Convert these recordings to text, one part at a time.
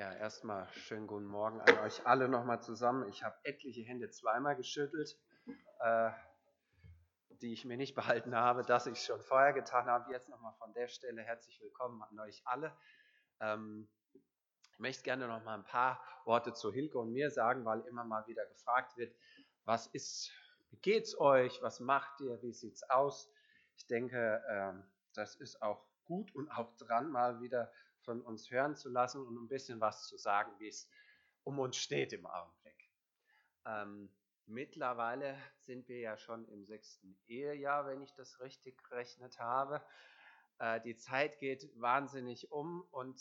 Ja, erstmal schönen guten Morgen an euch alle nochmal zusammen. Ich habe etliche Hände zweimal geschüttelt, äh, die ich mir nicht behalten habe, dass ich es schon vorher getan habe. Jetzt nochmal von der Stelle herzlich willkommen an euch alle. Ich möchte gerne noch mal ein paar Worte zu Hilke und mir sagen, weil immer mal wieder gefragt wird, wie geht's euch, was macht ihr, wie sieht's aus? Ich denke, das ist auch gut und auch dran, mal wieder von uns hören zu lassen und ein bisschen was zu sagen, wie es um uns steht im Augenblick. Mittlerweile sind wir ja schon im 6. Ehejahr, wenn ich das richtig gerechnet habe. Die Zeit geht wahnsinnig und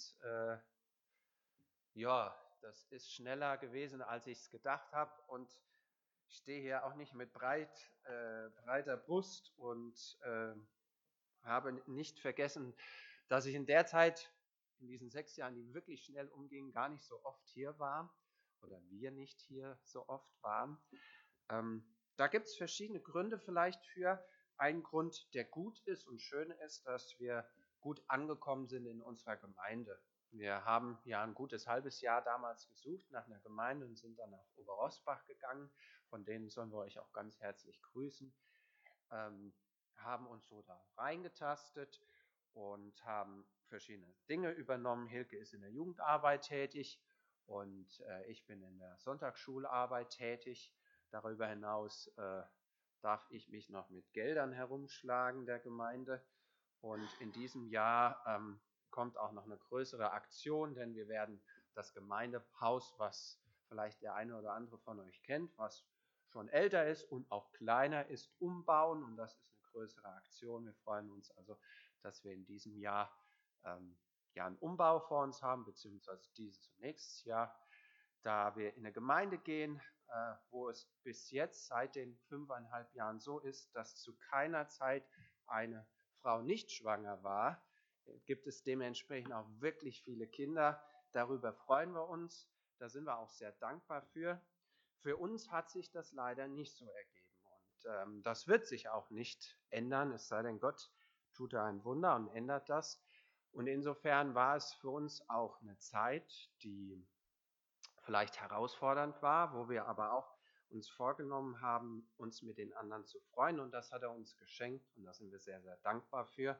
ja, das ist schneller gewesen, als ich es gedacht habe, und ich stehe hier auch nicht mit breiter Brust und habe nicht vergessen, dass ich in der Zeit, in diesen 6 Jahren, die wirklich schnell umgingen, gar nicht so oft hier war oder wir nicht hier so oft waren. Da gibt es verschiedene Gründe vielleicht für. Ein Grund, der gut ist und schön ist, dass wir gut angekommen sind in unserer Gemeinde. Wir haben ja ein gutes halbes Jahr damals gesucht nach einer Gemeinde und sind dann nach Oberosbach gegangen. Von denen sollen wir euch auch ganz herzlich grüßen. Haben uns so da reingetastet und haben verschiedene Dinge übernommen. Hilke ist in der Jugendarbeit tätig und ich bin in der Sonntagsschularbeit tätig. Darüber hinaus darf ich mich noch mit Geldern herumschlagen der Gemeinde. Und in diesem Jahr kommt auch noch eine größere Aktion, denn wir werden das Gemeindehaus, was vielleicht der eine oder andere von euch kennt, was schon älter ist und auch kleiner ist, umbauen. Und das ist eine größere Aktion. Wir freuen uns also, dass wir in diesem Jahr ja einen Umbau vor uns haben, beziehungsweise dieses und nächstes Jahr, da wir in eine Gemeinde gehen, wo es bis jetzt seit den 5,5 Jahren so ist, dass zu keiner Zeit eine Frau nicht schwanger war, gibt es dementsprechend auch wirklich viele Kinder. Darüber freuen wir uns. Da sind wir auch sehr dankbar für. Für uns hat sich das leider nicht so ergeben. Und das wird sich auch nicht ändern, es sei denn, Gott tut da ein Wunder und ändert das. Und insofern war es für uns auch eine Zeit, die vielleicht herausfordernd war, wo wir aber auch uns vorgenommen haben, uns mit den anderen zu freuen. Und das hat er uns geschenkt und da sind wir sehr, sehr dankbar für.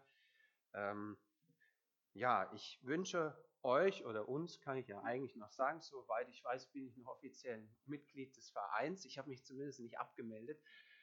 Ja, ich wünsche euch oder uns, kann ich ja eigentlich noch sagen, soweit ich weiß, bin ich noch offiziell Mitglied des Vereins. Ich habe mich zumindest nicht abgemeldet.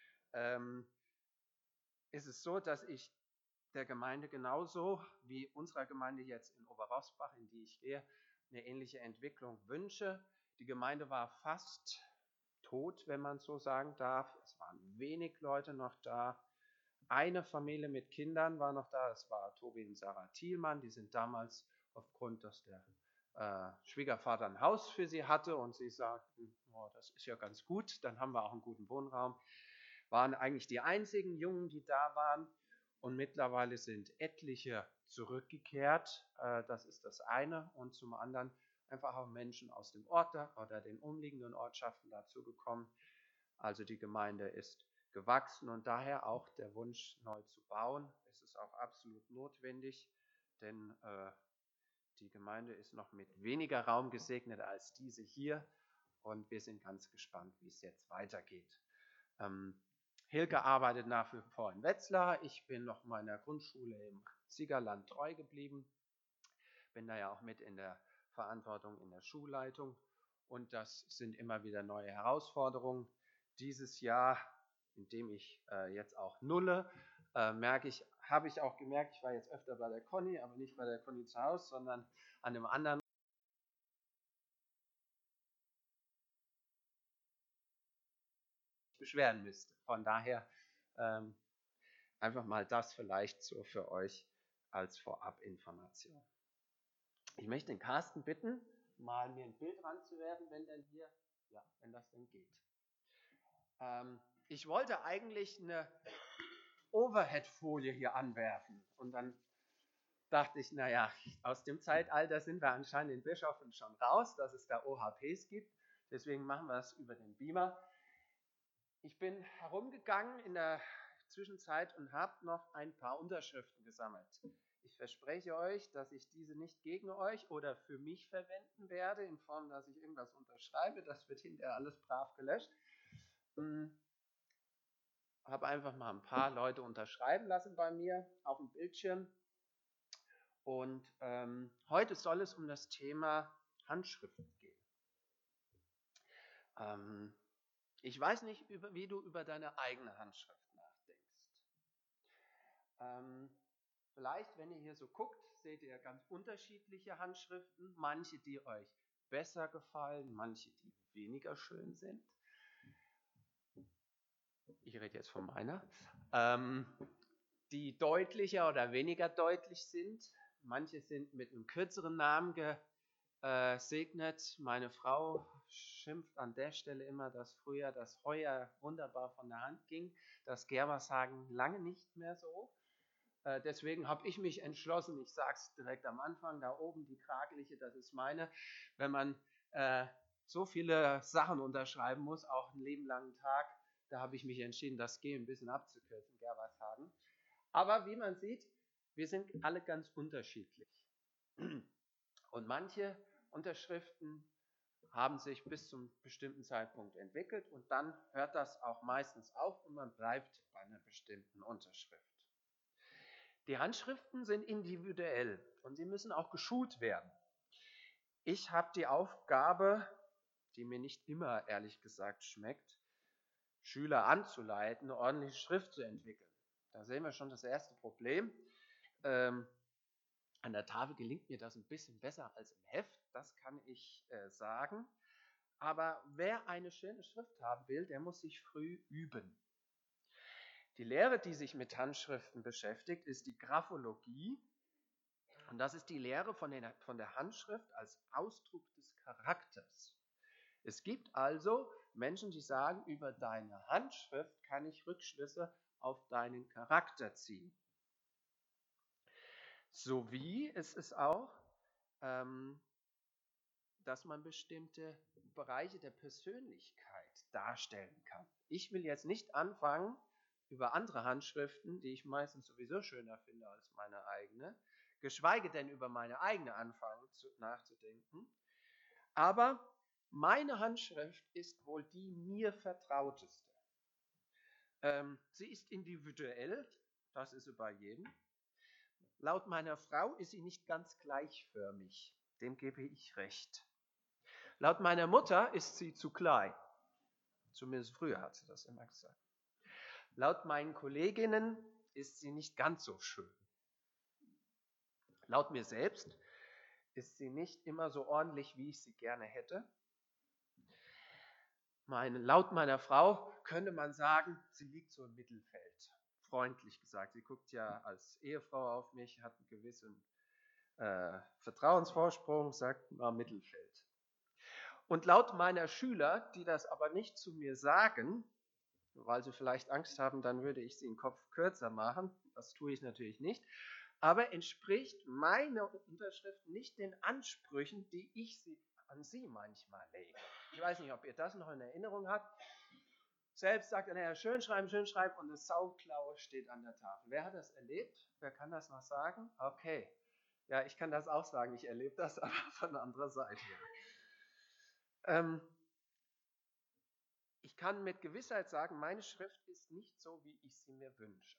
Ist es so, dass ich der Gemeinde genauso wie unserer Gemeinde jetzt in Oberosbach, in die ich gehe, eine ähnliche Entwicklung wünsche. Die Gemeinde war fast tot, wenn man so sagen darf. Es waren wenig Leute noch da. Eine Familie mit Kindern war noch da, das war Tobi und Sarah Thielmann. Die sind damals aufgrund, dass der Schwiegervater ein Haus für sie hatte und sie sagten, oh, das ist ja ganz gut, dann haben wir auch einen guten Wohnraum, waren eigentlich die einzigen Jungen, die da waren. Und mittlerweile sind etliche zurückgekehrt. Das ist das eine. Und zum anderen einfach auch Menschen aus dem Ort oder den umliegenden Ortschaften dazugekommen. Also die Gemeinde ist gewachsen und daher auch der Wunsch, neu zu bauen. Es ist auch absolut notwendig, denn die Gemeinde ist noch mit weniger Raum gesegnet als diese hier. Und wir sind ganz gespannt, wie es jetzt weitergeht. Hilke arbeitet nach wie vor in Wetzlar. Ich bin noch meiner Grundschule im Siegerland treu geblieben. Bin da ja auch mit in der Verantwortung in der Schulleitung. Und das sind immer wieder neue Herausforderungen. Dieses Jahr, in dem ich jetzt auch nulle, habe ich auch gemerkt, ich war jetzt öfter bei der Conny, aber nicht bei der Conny zu Hause, sondern an einem anderen beschweren müsste. Von daher einfach mal das vielleicht so für euch als Vorabinformation. Ich möchte den Carsten bitten, mal mir ein Bild ranzuwerfen, wenn das denn geht. Ich wollte eigentlich eine Overhead-Folie hier anwerfen und dann dachte ich, naja, aus dem Zeitalter sind wir anscheinend in Bischoften schon raus, dass es da OHPs gibt. Deswegen machen wir es über den Beamer. Ich bin herumgegangen in der Zwischenzeit und habe noch ein paar Unterschriften gesammelt. Ich verspreche euch, dass ich diese nicht gegen euch oder für mich verwenden werde, in Form, dass ich irgendwas unterschreibe. Das wird hinterher alles brav gelöscht. Habe einfach mal ein paar Leute unterschreiben lassen bei mir auf dem Bildschirm. Und heute soll es um das Thema Handschriften gehen. Ich weiß nicht, wie du über deine eigene Handschrift nachdenkst. Vielleicht, wenn ihr hier so guckt, seht ihr ganz unterschiedliche Handschriften. Manche, die euch besser gefallen, manche, die weniger schön sind. Ich rede jetzt von meiner. Die deutlicher oder weniger deutlich sind. Manche sind mit einem kürzeren Namen gesegnet. Meine Frau schimpft an der Stelle immer, dass früher das Heuer wunderbar von der Hand ging. Das Gerbersagen lange nicht mehr so. Deswegen habe ich mich entschlossen, ich sage es direkt am Anfang, da oben die kragelige, das ist meine. Wenn man so viele Sachen unterschreiben muss, auch einen lieben Tag, da habe ich mich entschieden, das G ein bisschen abzukürzen, Gerbersagen. Aber wie man sieht, wir sind alle ganz unterschiedlich. Und manche Unterschriften haben sich bis zum bestimmten Zeitpunkt entwickelt und dann hört das auch meistens auf und man bleibt bei einer bestimmten Unterschrift. Die Handschriften sind individuell und sie müssen auch geschult werden. Ich habe die Aufgabe, die mir nicht immer ehrlich gesagt schmeckt, Schüler anzuleiten, eine ordentliche Schrift zu entwickeln. Da sehen wir schon das erste Problem. An der Tafel gelingt mir das ein bisschen besser als im Heft, das kann ich sagen. Aber wer eine schöne Schrift haben will, der muss sich früh üben. Die Lehre, die sich mit Handschriften beschäftigt, ist die Graphologie. Und das ist die Lehre von der Handschrift als Ausdruck des Charakters. Es gibt also Menschen, die sagen, über deine Handschrift kann ich Rückschlüsse auf deinen Charakter ziehen. Sowie es ist auch, dass man bestimmte Bereiche der Persönlichkeit darstellen kann. Ich will jetzt nicht anfangen, über andere Handschriften, die ich meistens sowieso schöner finde als meine eigene, geschweige denn über meine eigene anfangen nachzudenken. Aber meine Handschrift ist wohl die mir vertrauteste. Sie ist individuell, das ist sie bei jedem. Laut meiner Frau ist sie nicht ganz gleichförmig, dem gebe ich recht. Laut meiner Mutter ist sie zu klein. Zumindest früher hat sie das immer gesagt. Laut meinen Kolleginnen ist sie nicht ganz so schön. Laut mir selbst ist sie nicht immer so ordentlich, wie ich sie gerne hätte. Laut meiner Frau könnte man sagen, sie liegt so im Mittelfeld. Freundlich gesagt. Sie guckt ja als Ehefrau auf mich, hat einen gewissen Vertrauensvorsprung, sagt mal Mittelfeld. Und laut meiner Schüler, die das aber nicht zu mir sagen, weil sie vielleicht Angst haben, dann würde ich sie den Kopf kürzer machen. Das tue ich natürlich nicht. Aber entspricht meine Unterschrift nicht den Ansprüchen, die ich an sie manchmal lege. Ich weiß nicht, ob ihr das noch in Erinnerung habt. Selbst sagt er, schön schreiben und eine Sauklaue steht an der Tafel. Wer hat das erlebt? Wer kann das noch sagen? Okay. Ja, ich kann das auch sagen. Ich erlebe das aber von anderer Seite her. Ich kann mit Gewissheit sagen, meine Schrift ist nicht so, wie ich sie mir wünsche.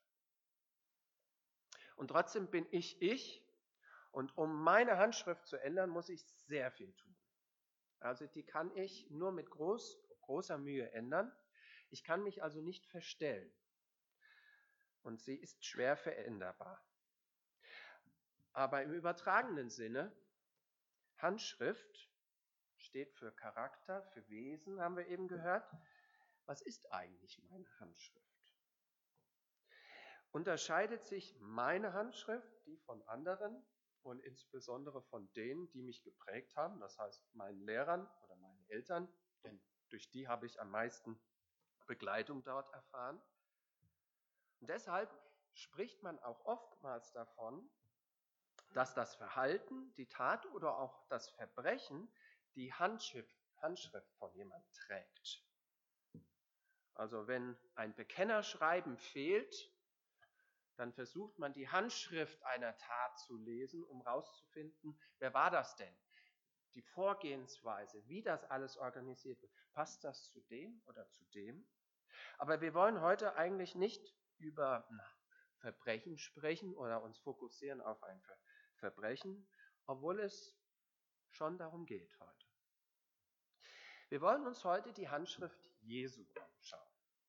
Und trotzdem bin ich. Und um meine Handschrift zu ändern, muss ich sehr viel tun. Also die kann ich nur mit großer Mühe ändern. Ich kann mich also nicht verstellen. Und sie ist schwer veränderbar. Aber im übertragenen Sinne, Handschrift steht für Charakter, für Wesen, haben wir eben gehört. Was ist eigentlich meine Handschrift? Unterscheidet sich meine Handschrift, die von anderen und insbesondere von denen, die mich geprägt haben, das heißt meinen Lehrern oder meinen Eltern, denn durch die habe ich am meisten Begleitung dort erfahren. Und deshalb spricht man auch oftmals davon, dass das Verhalten, die Tat oder auch das Verbrechen die Handschrift von jemandem trägt. Also wenn ein Bekennerschreiben fehlt, dann versucht man die Handschrift einer Tat zu lesen, um herauszufinden, wer war das denn? Die Vorgehensweise, wie das alles organisiert wird. Passt das zu dem oder zu dem? Aber wir wollen heute eigentlich nicht über Verbrechen sprechen oder uns fokussieren auf ein Verbrechen, obwohl es schon darum geht heute. Wir wollen uns heute die Handschrift Jesu anschauen.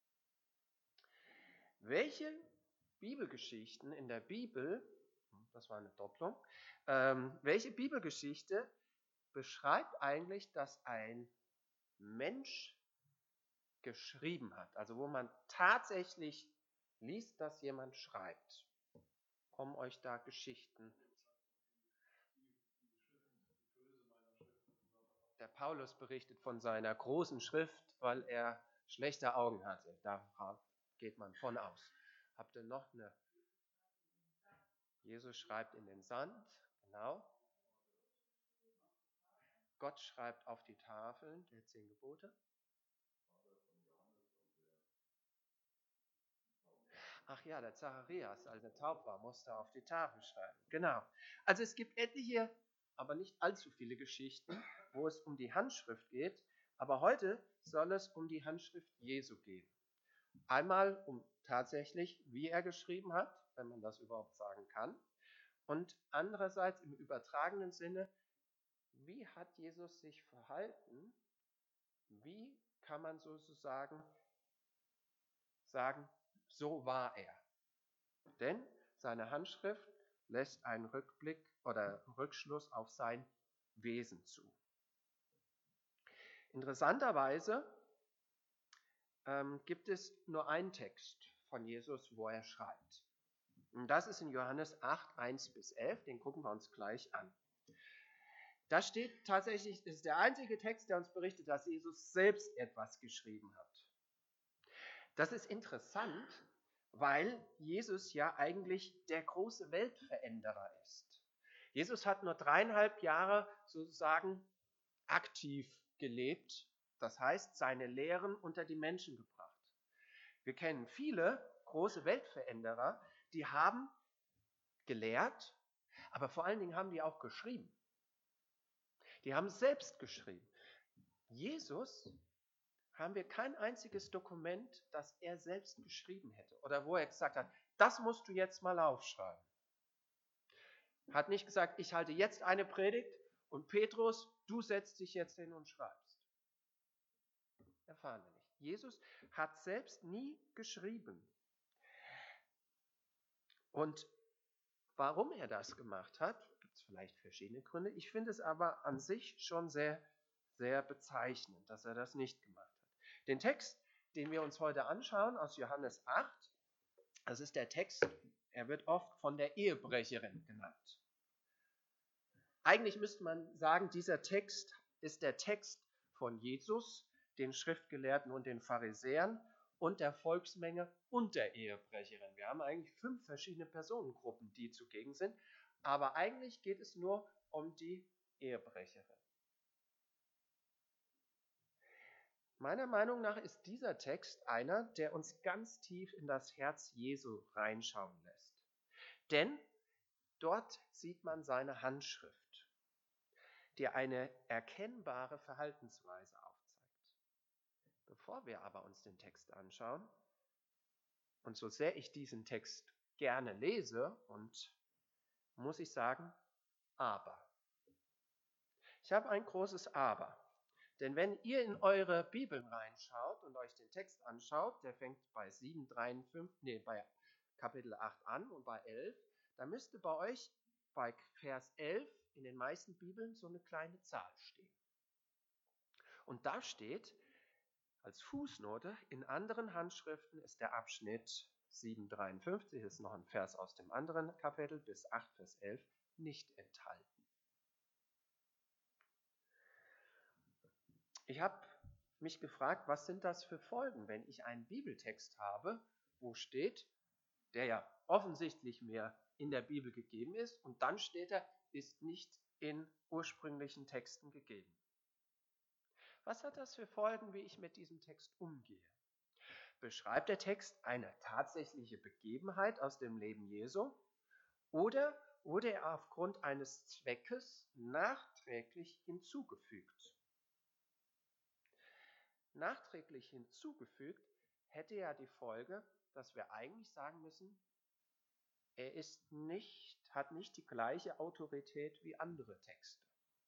Welche Bibelgeschichten in der Bibel, das war eine Doppelung, welche Bibelgeschichte beschreibt eigentlich, dass ein Mensch geschrieben hat? Also wo man tatsächlich liest, dass jemand schreibt. Kommen euch da Geschichten? Der Paulus berichtet von seiner großen Schrift, weil er schlechte Augen hatte. Da geht man von aus. Habt ihr noch eine? Jesus schreibt in den Sand, genau. Gott schreibt auf die Tafeln der 10 Gebote. Ach ja, der Zacharias, als er taub war, musste auf die Tafel schreiben. Genau. Also es gibt etliche, aber nicht allzu viele Geschichten, wo es um die Handschrift geht. Aber heute soll es um die Handschrift Jesu gehen. Einmal um tatsächlich, wie er geschrieben hat, wenn man das überhaupt sagen kann. Und andererseits im übertragenen Sinne, wie hat Jesus sich verhalten? Wie kann man sozusagen sagen, so war er? Denn seine Handschrift lässt einen Rückblick oder Rückschluss auf sein Wesen zu. Interessanterweise gibt es nur einen Text von Jesus, wo er schreibt. Und das ist in Johannes 8, 1-11, den gucken wir uns gleich an. Da steht tatsächlich, das ist der einzige Text, der uns berichtet, dass Jesus selbst etwas geschrieben hat. Das ist interessant, weil Jesus ja eigentlich der große Weltveränderer ist. Jesus hat nur 3,5 Jahre sozusagen aktiv gelebt, das heißt seine Lehren unter die Menschen gebracht. Wir kennen viele große Weltveränderer, die haben gelehrt, aber vor allen Dingen haben die auch geschrieben. Die haben selbst geschrieben. Jesus haben wir kein einziges Dokument, das er selbst geschrieben hätte oder wo er gesagt hat, das musst du jetzt mal aufschreiben. Hat nicht gesagt, ich halte jetzt eine Predigt und Petrus, du setzt dich jetzt hin und schreibst. Erfahren wir nicht. Jesus hat selbst nie geschrieben. Und warum er das gemacht hat, gibt es vielleicht verschiedene Gründe. Ich finde es aber an sich schon sehr, sehr bezeichnend, dass er das nicht gemacht hat. Den Text, den wir uns heute anschauen, aus Johannes 8, das ist der Text, er wird oft von der Ehebrecherin genannt. Eigentlich müsste man sagen, dieser Text ist der Text von Jesus, den Schriftgelehrten und den Pharisäern und der Volksmenge und der Ehebrecherin. Wir haben eigentlich 5 verschiedene Personengruppen, die zugegen sind, aber eigentlich geht es nur um die Ehebrecherin. Meiner Meinung nach ist dieser Text einer, der uns ganz tief in das Herz Jesu reinschauen lässt. Denn dort sieht man seine Handschrift, die eine erkennbare Verhaltensweise aufzeigt. Bevor wir aber uns den Text anschauen, und so sehr ich diesen Text gerne lese, und muss ich sagen, aber. Ich habe ein großes Aber. Denn wenn ihr in eure Bibeln reinschaut und euch den Text anschaut, der fängt bei bei Kapitel 8 an und bei 11, dann müsste bei euch bei Vers 11 in den meisten Bibeln so eine kleine Zahl stehen. Und da steht als Fußnote, in anderen Handschriften ist der Abschnitt 7,53, das ist noch ein Vers aus dem anderen Kapitel, bis 8, Vers 11, nicht enthalten. Ich habe mich gefragt, was sind das für Folgen, wenn ich einen Bibeltext habe, wo steht, der ja offensichtlich mir in der Bibel gegeben ist, und dann steht er, ist nicht in ursprünglichen Texten gegeben. Was hat das für Folgen, wie ich mit diesem Text umgehe? Beschreibt der Text eine tatsächliche Begebenheit aus dem Leben Jesu oder wurde er aufgrund eines Zweckes nachträglich hinzugefügt? Nachträglich hinzugefügt hätte ja die Folge, dass wir eigentlich sagen müssen, hat nicht die gleiche Autorität wie andere Texte.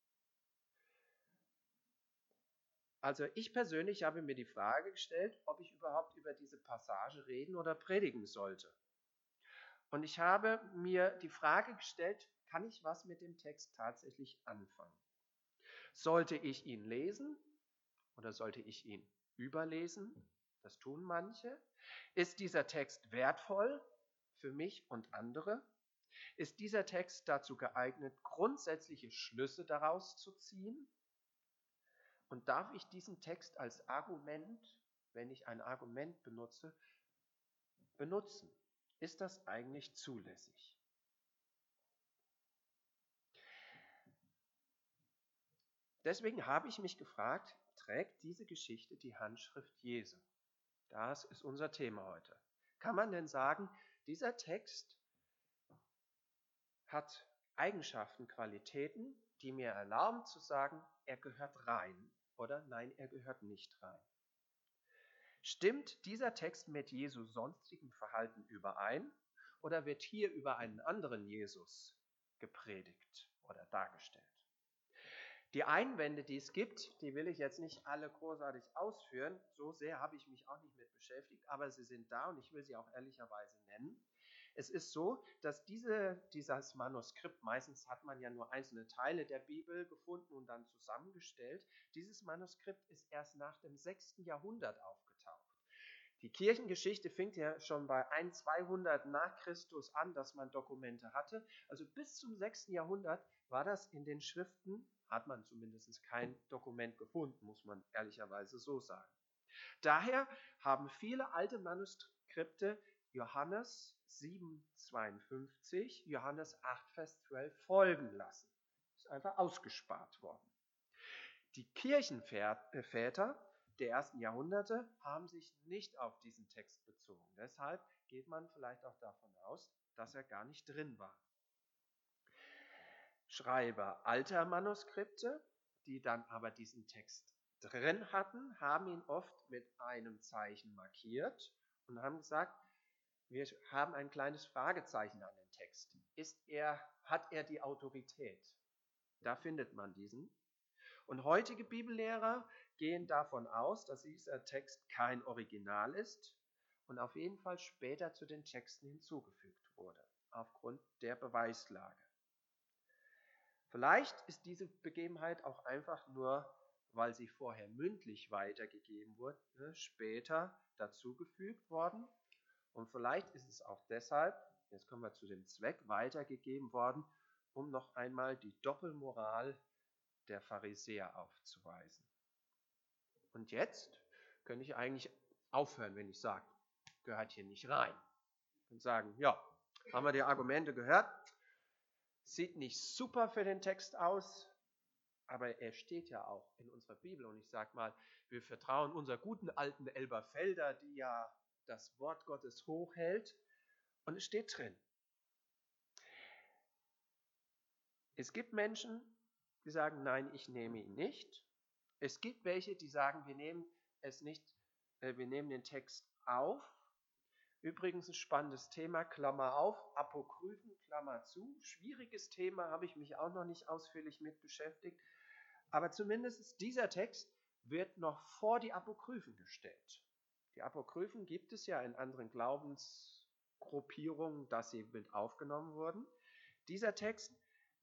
Also ich persönlich habe mir die Frage gestellt, ob ich überhaupt über diese Passage reden oder predigen sollte. Und ich habe mir die Frage gestellt, kann ich was mit dem Text tatsächlich anfangen? Sollte ich ihn lesen oder sollte ich ihn überlesen? Das tun manche. Ist dieser Text wertvoll für mich und andere? Ist dieser Text dazu geeignet, grundsätzliche Schlüsse daraus zu ziehen? Und darf ich diesen Text als Argument, wenn ich ein Argument benutze, benutzen? Ist das eigentlich zulässig? Deswegen habe ich mich gefragt, trägt diese Geschichte die Handschrift Jesu? Das ist unser Thema heute. Kann man denn sagen, dieser Text hat Eigenschaften, Qualitäten, die mir erlauben zu sagen, er gehört rein oder nein, er gehört nicht rein? Stimmt dieser Text mit Jesu sonstigem Verhalten überein oder wird hier über einen anderen Jesus gepredigt oder dargestellt? Die Einwände, die es gibt, die will ich jetzt nicht alle großartig ausführen. So sehr habe ich mich auch nicht mit beschäftigt, aber sie sind da und ich will sie auch ehrlicherweise nennen. Es ist so, dass dieses Manuskript, meistens hat man ja nur einzelne Teile der Bibel gefunden und dann zusammengestellt. Dieses Manuskript ist erst nach dem 6. Jahrhundert aufgetaucht. Die Kirchengeschichte fängt ja schon bei 200 nach Christus an, dass man Dokumente hatte. Also bis zum 6. Jahrhundert war das in den Schriften, hat man zumindest kein Dokument gefunden, muss man ehrlicherweise so sagen. Daher haben viele alte Manuskripte Johannes 7,52, Johannes 8, Vers 12 folgen lassen. Ist einfach ausgespart worden. Die Kirchenväter der ersten Jahrhunderte haben sich nicht auf diesen Text bezogen. Deshalb geht man vielleicht auch davon aus, dass er gar nicht drin war. Schreiber alter Manuskripte, die dann aber diesen Text drin hatten, haben ihn oft mit einem Zeichen markiert und haben gesagt, wir haben ein kleines Fragezeichen an den Text. Hat er die Autorität? Da findet man diesen. Und heutige Bibellehrer gehen davon aus, dass dieser Text kein Original ist und auf jeden Fall später zu den Texten hinzugefügt wurde, aufgrund der Beweislage. Vielleicht ist diese Begebenheit auch einfach nur, weil sie vorher mündlich weitergegeben wurde, später dazugefügt worden. Und vielleicht ist es auch deshalb, jetzt kommen wir zu dem Zweck, weitergegeben worden, um noch einmal die Doppelmoral der Pharisäer aufzuweisen. Und jetzt könnte ich eigentlich aufhören, wenn ich sage, gehört hier nicht rein. Und sagen, ja, haben wir die Argumente gehört, sieht nicht super für den Text aus, aber er steht ja auch in unserer Bibel. Und ich sage mal, wir vertrauen unserer guten alten Elberfelder, die ja das Wort Gottes hochhält. Und es steht drin. Es gibt Menschen, die sagen, nein, ich nehme ihn nicht. Es gibt welche, die sagen, wir nehmen es nicht, wir nehmen den Text auf. Übrigens ein spannendes Thema, Klammer auf, Apokryphen, Klammer zu. Schwieriges Thema, habe ich mich auch noch nicht ausführlich mit beschäftigt. Aber zumindest dieser Text wird noch vor die Apokryphen gestellt. Die Apokryphen gibt es ja in anderen Glaubensgruppierungen, dass sie mit aufgenommen wurden. Dieser Text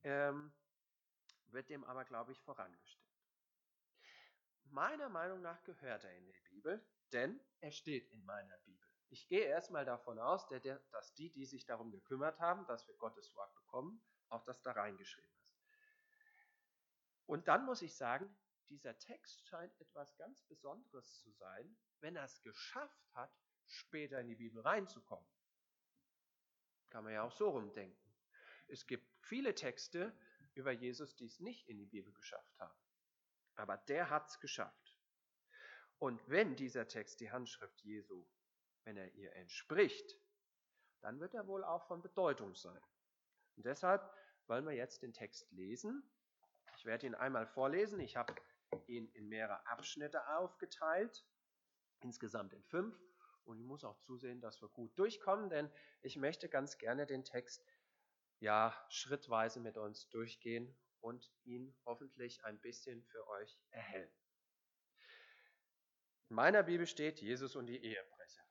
wird dem aber, glaube ich, vorangestellt. Meiner Meinung nach gehört er in die Bibel, denn er steht in meiner Bibel. Ich gehe erstmal davon aus, dass die sich darum gekümmert haben, dass wir Gottes Wort bekommen, auch das da reingeschrieben ist. Und dann muss ich sagen, dieser Text scheint etwas ganz Besonderes zu sein, wenn er es geschafft hat, später in die Bibel reinzukommen. Kann man ja auch so rumdenken. Es gibt viele Texte über Jesus, die es nicht in die Bibel geschafft haben. Aber der hat es geschafft. Und wenn dieser Text die Handschrift Jesu wenn er ihr entspricht, dann wird er wohl auch von Bedeutung sein. Und deshalb wollen wir jetzt den Text lesen. Ich werde ihn einmal vorlesen. Ich habe ihn in mehrere Abschnitte aufgeteilt, insgesamt in 5. Und ich muss auch zusehen, dass wir gut durchkommen, denn ich möchte ganz gerne den Text schrittweise mit uns durchgehen und ihn hoffentlich ein bisschen für euch erhellen. In meiner Bibel steht Jesus und die Ehebrecherin.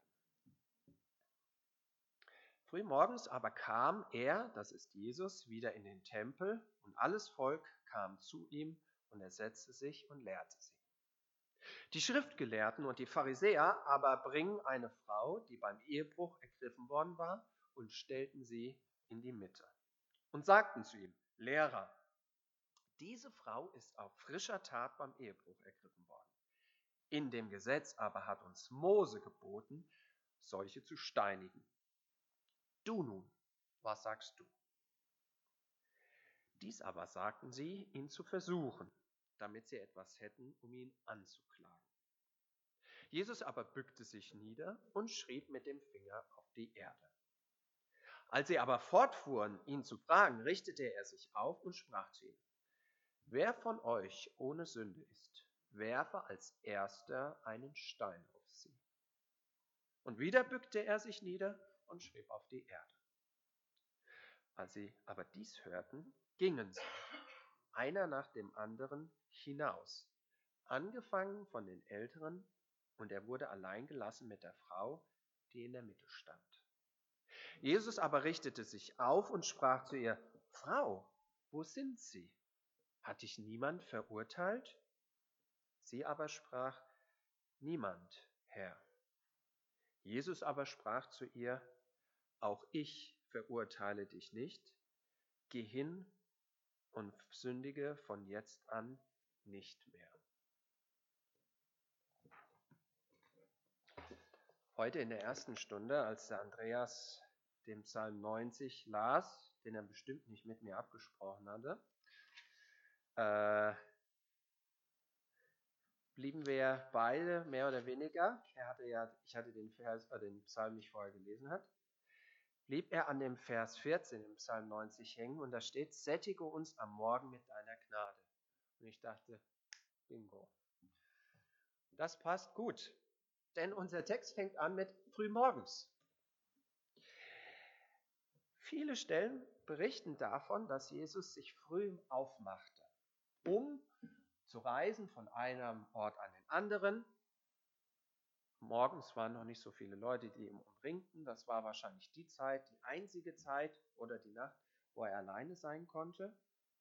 Frühmorgens aber kam er, das ist Jesus, wieder in den Tempel und alles Volk kam zu ihm und er setzte sich und lehrte sie. Die Schriftgelehrten und die Pharisäer aber bringen eine Frau, die beim Ehebruch ergriffen worden war, und stellten sie in die Mitte und sagten zu ihm: Lehrer, diese Frau ist auf frischer Tat beim Ehebruch ergriffen worden. In dem Gesetz aber hat uns Mose geboten, solche zu steinigen. Du nun, was sagst du? Dies aber sagten sie, ihn zu versuchen, damit sie etwas hätten, um ihn anzuklagen. Jesus aber bückte sich nieder und schrieb mit dem Finger auf die Erde. Als sie aber fortfuhren, ihn zu fragen, richtete er sich auf und sprach zu ihnen: Wer von euch ohne Sünde ist, werfe als erster einen Stein auf sie. Und wieder bückte er sich nieder und schrieb auf die Erde. Als sie aber dies hörten, gingen sie, einer nach dem anderen, hinaus, angefangen von den Älteren, und er wurde allein gelassen mit der Frau, die in der Mitte stand. Jesus aber richtete sich auf und sprach zu ihr: Frau, wo sind sie? Hat dich niemand verurteilt? Sie aber sprach: Niemand, Herr. Jesus aber sprach zu ihr: Auch ich verurteile dich nicht. Geh hin und sündige von jetzt an nicht mehr. Heute in der ersten Stunde, als der Andreas den Psalm 90 las, den er bestimmt nicht mit mir abgesprochen hatte, blieben wir beide mehr oder weniger, ich hatte den Psalm nicht vorher gelesen hat, blieb er an dem Vers 14 im Psalm 90 hängen und da steht: Sättige uns am Morgen mit deiner Gnade. Und ich dachte, bingo. Das passt gut, denn unser Text fängt an mit frühmorgens. Viele Stellen berichten davon, dass Jesus sich früh aufmachte, um zu reisen von einem Ort an den anderen. Morgens waren noch nicht so viele Leute, die ihn umringten. Das war wahrscheinlich die Zeit, die einzige Zeit oder die Nacht, wo er alleine sein konnte.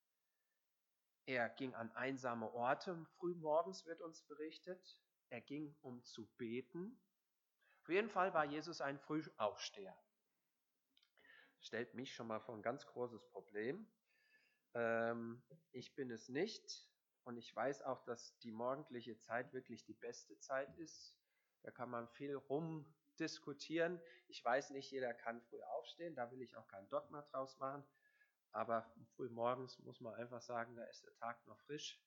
Er ging an einsame Orte, frühmorgens wird uns berichtet. Er ging, um zu beten. Auf jeden Fall war Jesus ein Frühaufsteher. Stellt mich schon mal vor ein ganz großes Problem. Ich bin es nicht und ich weiß auch, dass die morgendliche Zeit wirklich die beste Zeit ist. Da kann man viel rumdiskutieren. Ich weiß nicht, jeder kann früh aufstehen, da will ich auch kein Dogma draus machen. Aber früh morgens muss man einfach sagen, da ist der Tag noch frisch.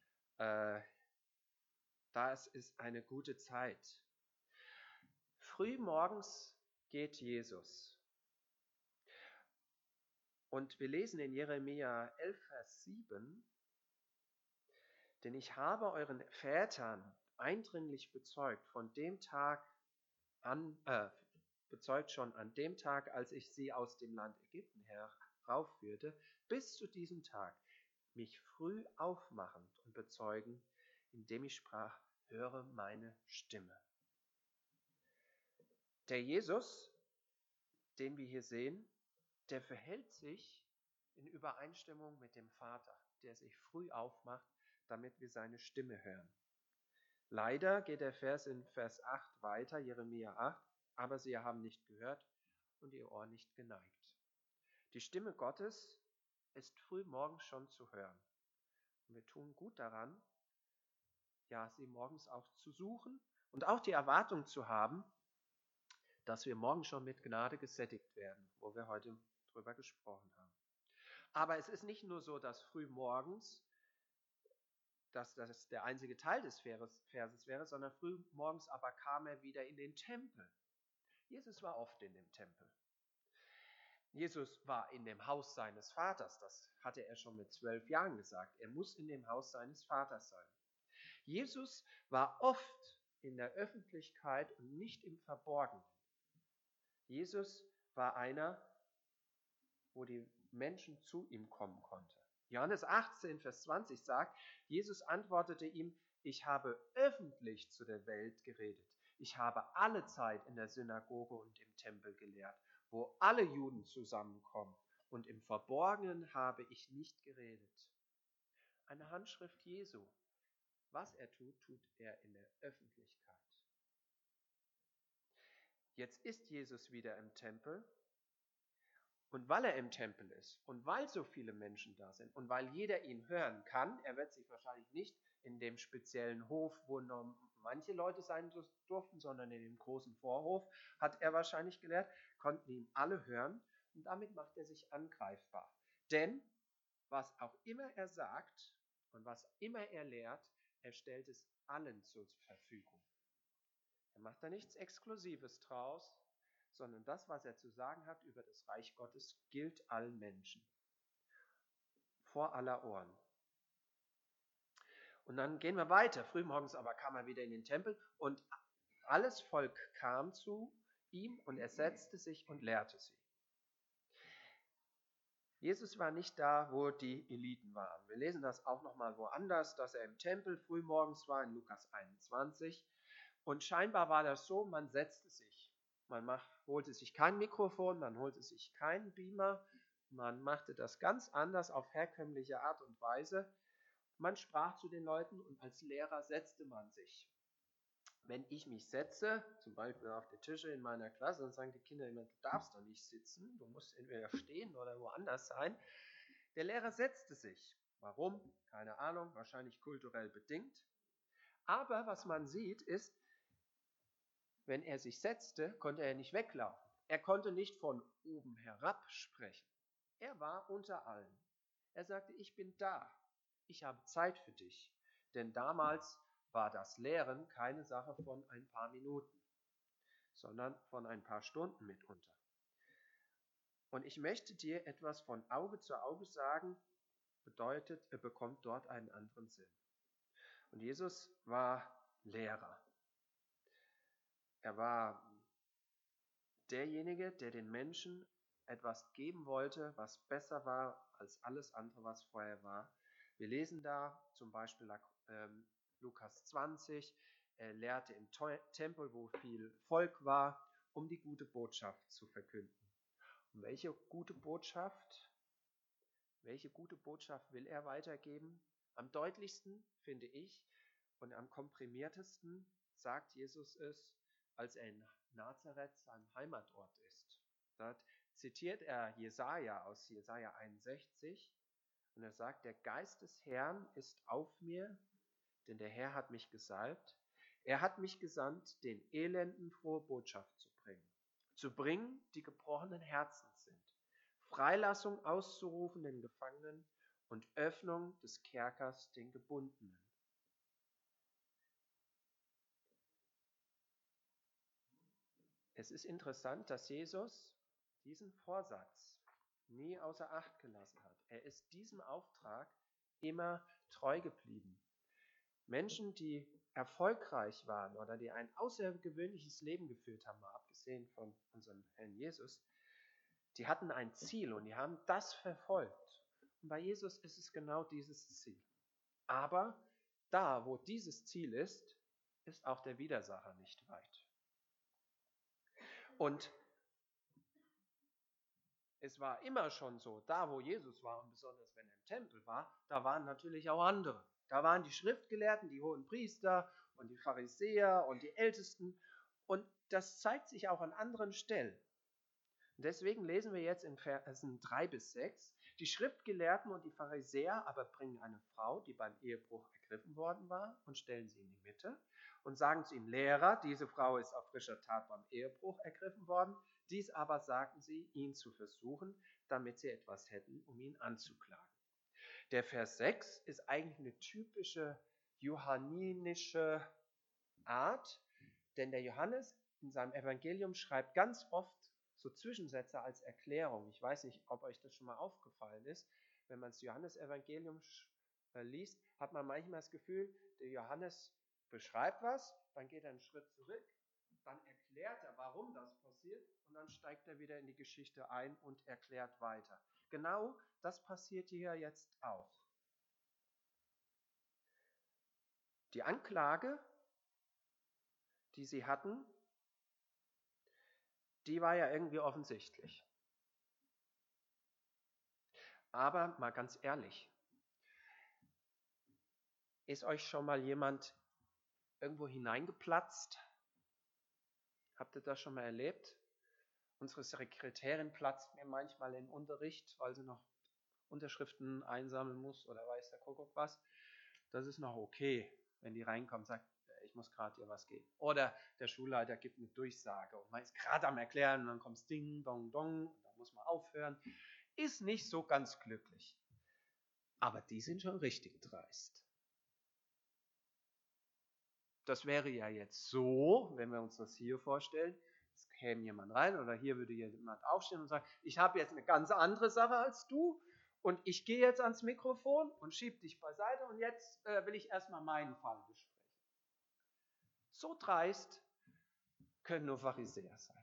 Das ist eine gute Zeit. Früh morgens geht Jesus. Und wir lesen in Jeremia 11, Vers 7, denn ich habe euren Vätern eindringlich bezeugt, bezeugt schon an dem Tag, als ich sie aus dem Land Ägypten heraufführte, bis zu diesem Tag, mich früh aufmachend und bezeugen, indem ich sprach: Höre meine Stimme. Der Jesus, den wir hier sehen, der verhält sich in Übereinstimmung mit dem Vater, der sich früh aufmacht, damit wir seine Stimme hören. Leider geht der Vers in Vers 8 weiter, Jeremia 8, aber sie haben nicht gehört und ihr Ohr nicht geneigt. Die Stimme Gottes ist früh morgens schon zu hören. Und wir tun gut daran, sie morgens auch zu suchen und auch die Erwartung zu haben, dass wir morgen schon mit Gnade gesättigt werden, wo wir heute drüber gesprochen haben. Aber es ist nicht nur so, dass früh morgens, dass das der einzige Teil des Verses wäre, sondern früh morgens aber kam er wieder in den Tempel. Jesus war oft in dem Tempel. Jesus war in dem Haus seines Vaters, das hatte er schon mit 12 Jahren gesagt. Er muss in dem Haus seines Vaters sein. Jesus war oft in der Öffentlichkeit und nicht im Verborgenen. Jesus war einer, wo die Menschen zu ihm kommen konnten. Johannes 18, Vers 20 sagt, Jesus antwortete ihm, ich habe öffentlich zu der Welt geredet. Ich habe alle Zeit in der Synagoge und im Tempel gelehrt, wo alle Juden zusammenkommen. Und im Verborgenen habe ich nicht geredet. Eine Handschrift Jesu. Was er tut, tut er in der Öffentlichkeit. Jetzt ist Jesus wieder im Tempel. Und weil er im Tempel ist und weil so viele Menschen da sind und weil jeder ihn hören kann, er wird sich wahrscheinlich nicht in dem speziellen Hof, wo nur manche Leute sein durften, sondern in dem großen Vorhof, hat er wahrscheinlich gelehrt, konnten ihn alle hören und damit macht er sich angreifbar. Denn was auch immer er sagt und was immer er lehrt, er stellt es allen zur Verfügung. Er macht da nichts Exklusives draus, sondern das, was er zu sagen hat über das Reich Gottes, gilt allen Menschen. Vor aller Ohren. Und dann gehen wir weiter. Frühmorgens aber kam er wieder in den Tempel und alles Volk kam zu ihm und er setzte sich und lehrte sie. Jesus war nicht da, wo die Eliten waren. Wir lesen das auch nochmal woanders, dass er im Tempel frühmorgens war, in Lukas 21. Und scheinbar war das so, man setzte sich. Man holte sich kein Mikrofon, man holte sich keinen Beamer, man machte das ganz anders auf herkömmliche Art und Weise. Man sprach zu den Leuten und als Lehrer setzte man sich. Wenn ich mich setze, zum Beispiel auf die Tische in meiner Klasse, dann sagen die Kinder immer, du darfst doch nicht sitzen, du musst entweder stehen oder woanders sein. Der Lehrer setzte sich. Warum? Keine Ahnung, wahrscheinlich kulturell bedingt. Aber was man sieht ist, wenn er sich setzte, konnte er nicht weglaufen. Er konnte nicht von oben herab sprechen. Er war unter allen. Er sagte, ich bin da. Ich habe Zeit für dich. Denn damals war das Lehren keine Sache von ein paar Minuten, sondern von ein paar Stunden mitunter. Und ich möchte dir etwas von Auge zu Auge sagen, bedeutet, er bekommt dort einen anderen Sinn. Und Jesus war Lehrer. Er war derjenige, der den Menschen etwas geben wollte, was besser war als alles andere, was vorher war. Wir lesen da zum Beispiel Lukas 20, er lehrte im Tempel, wo viel Volk war, um die gute Botschaft zu verkünden. Und welche gute Botschaft will er weitergeben? Am deutlichsten, finde ich, und am komprimiertesten sagt Jesus es, als er in Nazareth sein Heimatort ist. Dort zitiert er Jesaja aus Jesaja 61 und er sagt, der Geist des Herrn ist auf mir, denn der Herr hat mich gesalbt. Er hat mich gesandt, den Elenden frohe Botschaft zu bringen, die gebrochenen Herzen sind, Freilassung auszurufen den Gefangenen und Öffnung des Kerkers den Gebundenen. Es ist interessant, dass Jesus diesen Vorsatz nie außer Acht gelassen hat. Er ist diesem Auftrag immer treu geblieben. Menschen, die erfolgreich waren oder die ein außergewöhnliches Leben geführt haben, mal abgesehen von unserem Herrn Jesus, die hatten ein Ziel und die haben das verfolgt. Und bei Jesus ist es genau dieses Ziel. Aber da, wo dieses Ziel ist, ist auch der Widersacher nicht weit. Und es war immer schon so, da wo Jesus war und besonders wenn er im Tempel war, da waren natürlich auch andere. Da waren die Schriftgelehrten, die hohen Priester und die Pharisäer und die Ältesten. Und das zeigt sich auch an anderen Stellen. Und deswegen lesen wir jetzt in Versen 3 bis 6, die Schriftgelehrten und die Pharisäer aber bringen eine Frau, die beim Ehebruch ergriffen worden war, und stellen sie in die Mitte und sagen zu ihm, Lehrer, diese Frau ist auf frischer Tat beim Ehebruch ergriffen worden. Dies aber sagten sie, ihn zu versuchen, damit sie etwas hätten, um ihn anzuklagen. Der Vers 6 ist eigentlich eine typische johanninische Art, denn der Johannes in seinem Evangelium schreibt ganz oft so Zwischensätze als Erklärung. Ich weiß nicht, ob euch das schon mal aufgefallen ist. Wenn man das Johannesevangelium liest, hat man manchmal das Gefühl, der Johannes beschreibt was, dann geht er einen Schritt zurück, dann erklärt er, warum das passiert und dann steigt er wieder in die Geschichte ein und erklärt weiter. Genau das passiert hier jetzt auch. Die Anklage, die sie hatten, die war ja irgendwie offensichtlich. Aber mal ganz ehrlich, ist euch schon mal jemand irgendwo hineingeplatzt? Habt ihr das schon mal erlebt? Unsere Sekretärin platzt mir manchmal in Unterricht, weil sie noch Unterschriften einsammeln muss oder weiß der Kuckuck was. Das ist noch okay, wenn die reinkommt und sagt, ich muss gerade hier was geben. Oder der Schulleiter gibt eine Durchsage und man ist gerade am Erklären und dann kommt es Ding, Dong, Dong und dann muss man aufhören. Ist nicht so ganz glücklich. Aber die sind schon richtig dreist. Das wäre ja jetzt so, wenn wir uns das hier vorstellen, es käme jemand rein oder hier würde jemand aufstehen und sagen, ich habe jetzt eine ganz andere Sache als du und ich gehe jetzt ans Mikrofon und schiebe dich beiseite und jetzt will ich erstmal meinen Fall besprechen. So dreist können nur Pharisäer sein.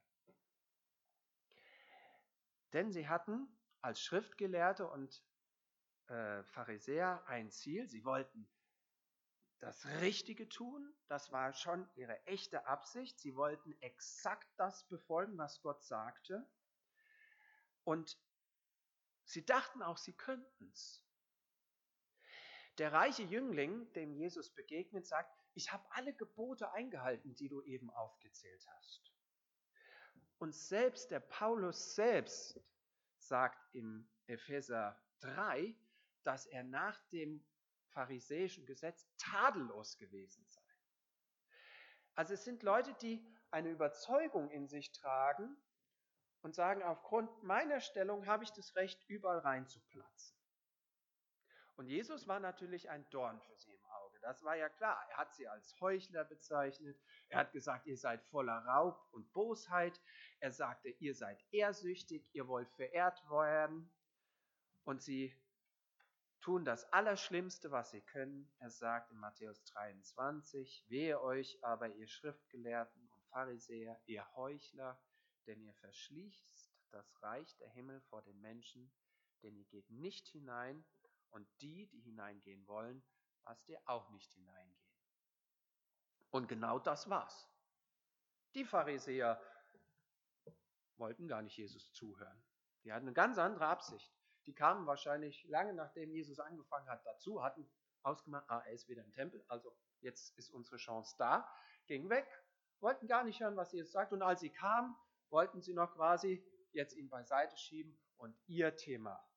Denn sie hatten als Schriftgelehrte und Pharisäer ein Ziel, sie wollten das Richtige tun, das war schon ihre echte Absicht. Sie wollten exakt das befolgen, was Gott sagte. Und sie dachten auch, sie könnten es. Der reiche Jüngling, dem Jesus begegnet, sagt, ich habe alle Gebote eingehalten, die du eben aufgezählt hast. Und selbst der Paulus selbst sagt im Epheser 3, dass er nach dem pharisäischen Gesetz tadellos gewesen sei. Also es sind Leute, die eine Überzeugung in sich tragen und sagen, aufgrund meiner Stellung habe ich das Recht, überall reinzuplatzen. Und Jesus war natürlich ein Dorn für sie im Auge. Das war ja klar. Er hat sie als Heuchler bezeichnet. Er hat gesagt, ihr seid voller Raub und Bosheit. Er sagte, ihr seid ehrsüchtig, ihr wollt verehrt werden. Und sie tun das Allerschlimmste, was sie können. Er sagt in Matthäus 23, wehe euch aber, ihr Schriftgelehrten und Pharisäer, ihr Heuchler, denn ihr verschließt das Reich der Himmel vor den Menschen, denn ihr geht nicht hinein und die hineingehen wollen, lasst ihr auch nicht hineingehen. Und genau das war's. Die Pharisäer wollten gar nicht Jesus zuhören. Die hatten eine ganz andere Absicht. Die kamen wahrscheinlich lange nachdem Jesus angefangen hat dazu, hatten ausgemacht, er ist wieder im Tempel, also jetzt ist unsere Chance da, gingen weg, wollten gar nicht hören, was Jesus sagt. Und als sie kamen, wollten sie noch quasi jetzt ihn beiseite schieben und ihr Thema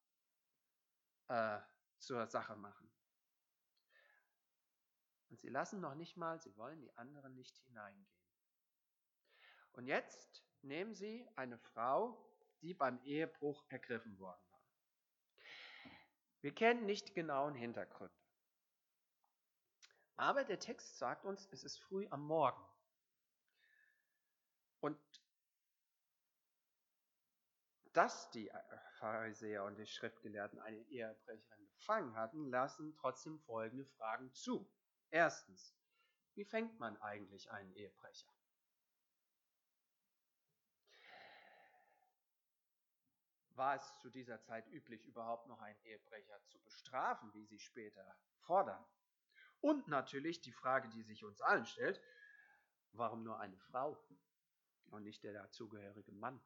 zur Sache machen. Und sie lassen noch nicht mal, sie wollen die anderen nicht hineingehen. Und jetzt nehmen sie eine Frau, die beim Ehebruch ergriffen worden war. Wir kennen nicht die genauen Hintergründe. Aber der Text sagt uns, es ist früh am Morgen. Und dass die Pharisäer und die Schriftgelehrten eine Ehebrecherin gefangen hatten, lassen trotzdem folgende Fragen zu. Erstens, wie fängt man eigentlich einen Ehebrecher? War es zu dieser Zeit üblich, überhaupt noch einen Ehebrecher zu bestrafen, wie sie später fordern? Und natürlich die Frage, die sich uns allen stellt, warum nur eine Frau und nicht der dazugehörige Mann?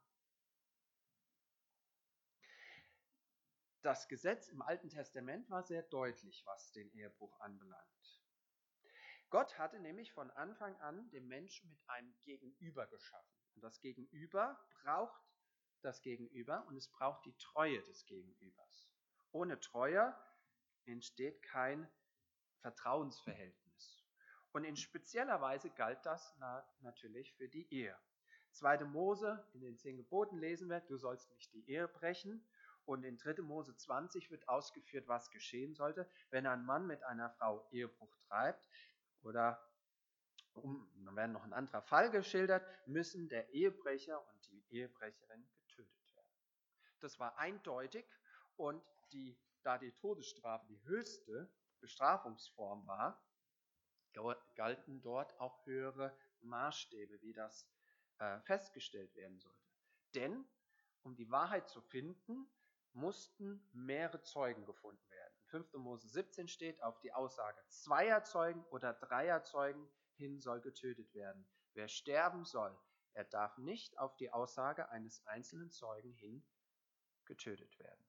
Das Gesetz im Alten Testament war sehr deutlich, was den Ehebruch anbelangt. Gott hatte nämlich von Anfang an den Menschen mit einem Gegenüber geschaffen. Und das Gegenüber braucht das Gegenüber und es braucht die Treue des Gegenübers. Ohne Treue entsteht kein Vertrauensverhältnis. Und in spezieller Weise galt das natürlich für die Ehe. 2. Mose, in den 10 Geboten lesen wir, du sollst nicht die Ehe brechen. Und in 3. Mose 20 wird ausgeführt, was geschehen sollte, wenn ein Mann mit einer Frau Ehebruch treibt oder Dann werden noch ein anderer Fall geschildert, müssen der Ehebrecher und die Ehebrecherin getötet werden. Das war eindeutig und da die Todesstrafe die höchste Bestrafungsform war, galten dort auch höhere Maßstäbe, wie das festgestellt werden sollte. Denn um die Wahrheit zu finden, mussten mehrere Zeugen gefunden werden. In 5. Mose 17 steht, auf die Aussage zweier Zeugen oder dreier Zeugen hin soll getötet werden. Wer sterben soll, er darf nicht auf die Aussage eines einzelnen Zeugen hin getötet werden.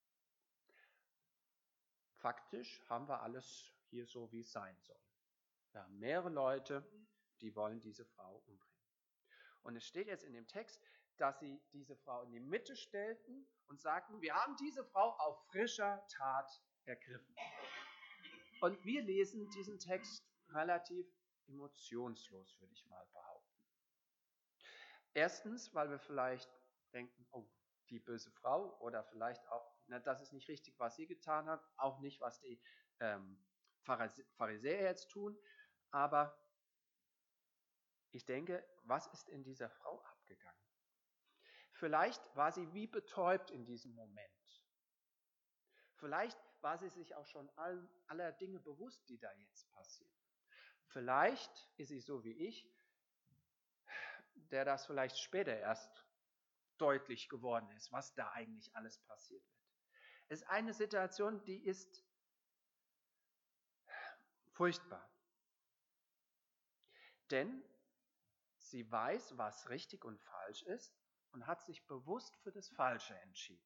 Faktisch haben wir alles hier so, wie es sein soll. Wir haben mehrere Leute, die wollen diese Frau umbringen. Und es steht jetzt in dem Text, dass sie diese Frau in die Mitte stellten und sagten, wir haben diese Frau auf frischer Tat ergriffen. Und wir lesen diesen Text relativ emotionslos, würde ich mal behaupten. Erstens, weil wir vielleicht denken, oh, die böse Frau, oder vielleicht auch, das ist nicht richtig, was sie getan hat, auch nicht, was die Pharisäer jetzt tun, aber ich denke, was ist in dieser Frau abgegangen? Vielleicht war sie wie betäubt in diesem Moment. Vielleicht war sie sich auch schon aller Dinge bewusst, die da jetzt passieren. Vielleicht ist sie so wie ich, der das vielleicht später erst deutlich geworden ist, was da eigentlich alles passiert wird. Es ist eine Situation, die ist furchtbar. Denn sie weiß, was richtig und falsch ist und hat sich bewusst für das Falsche entschieden.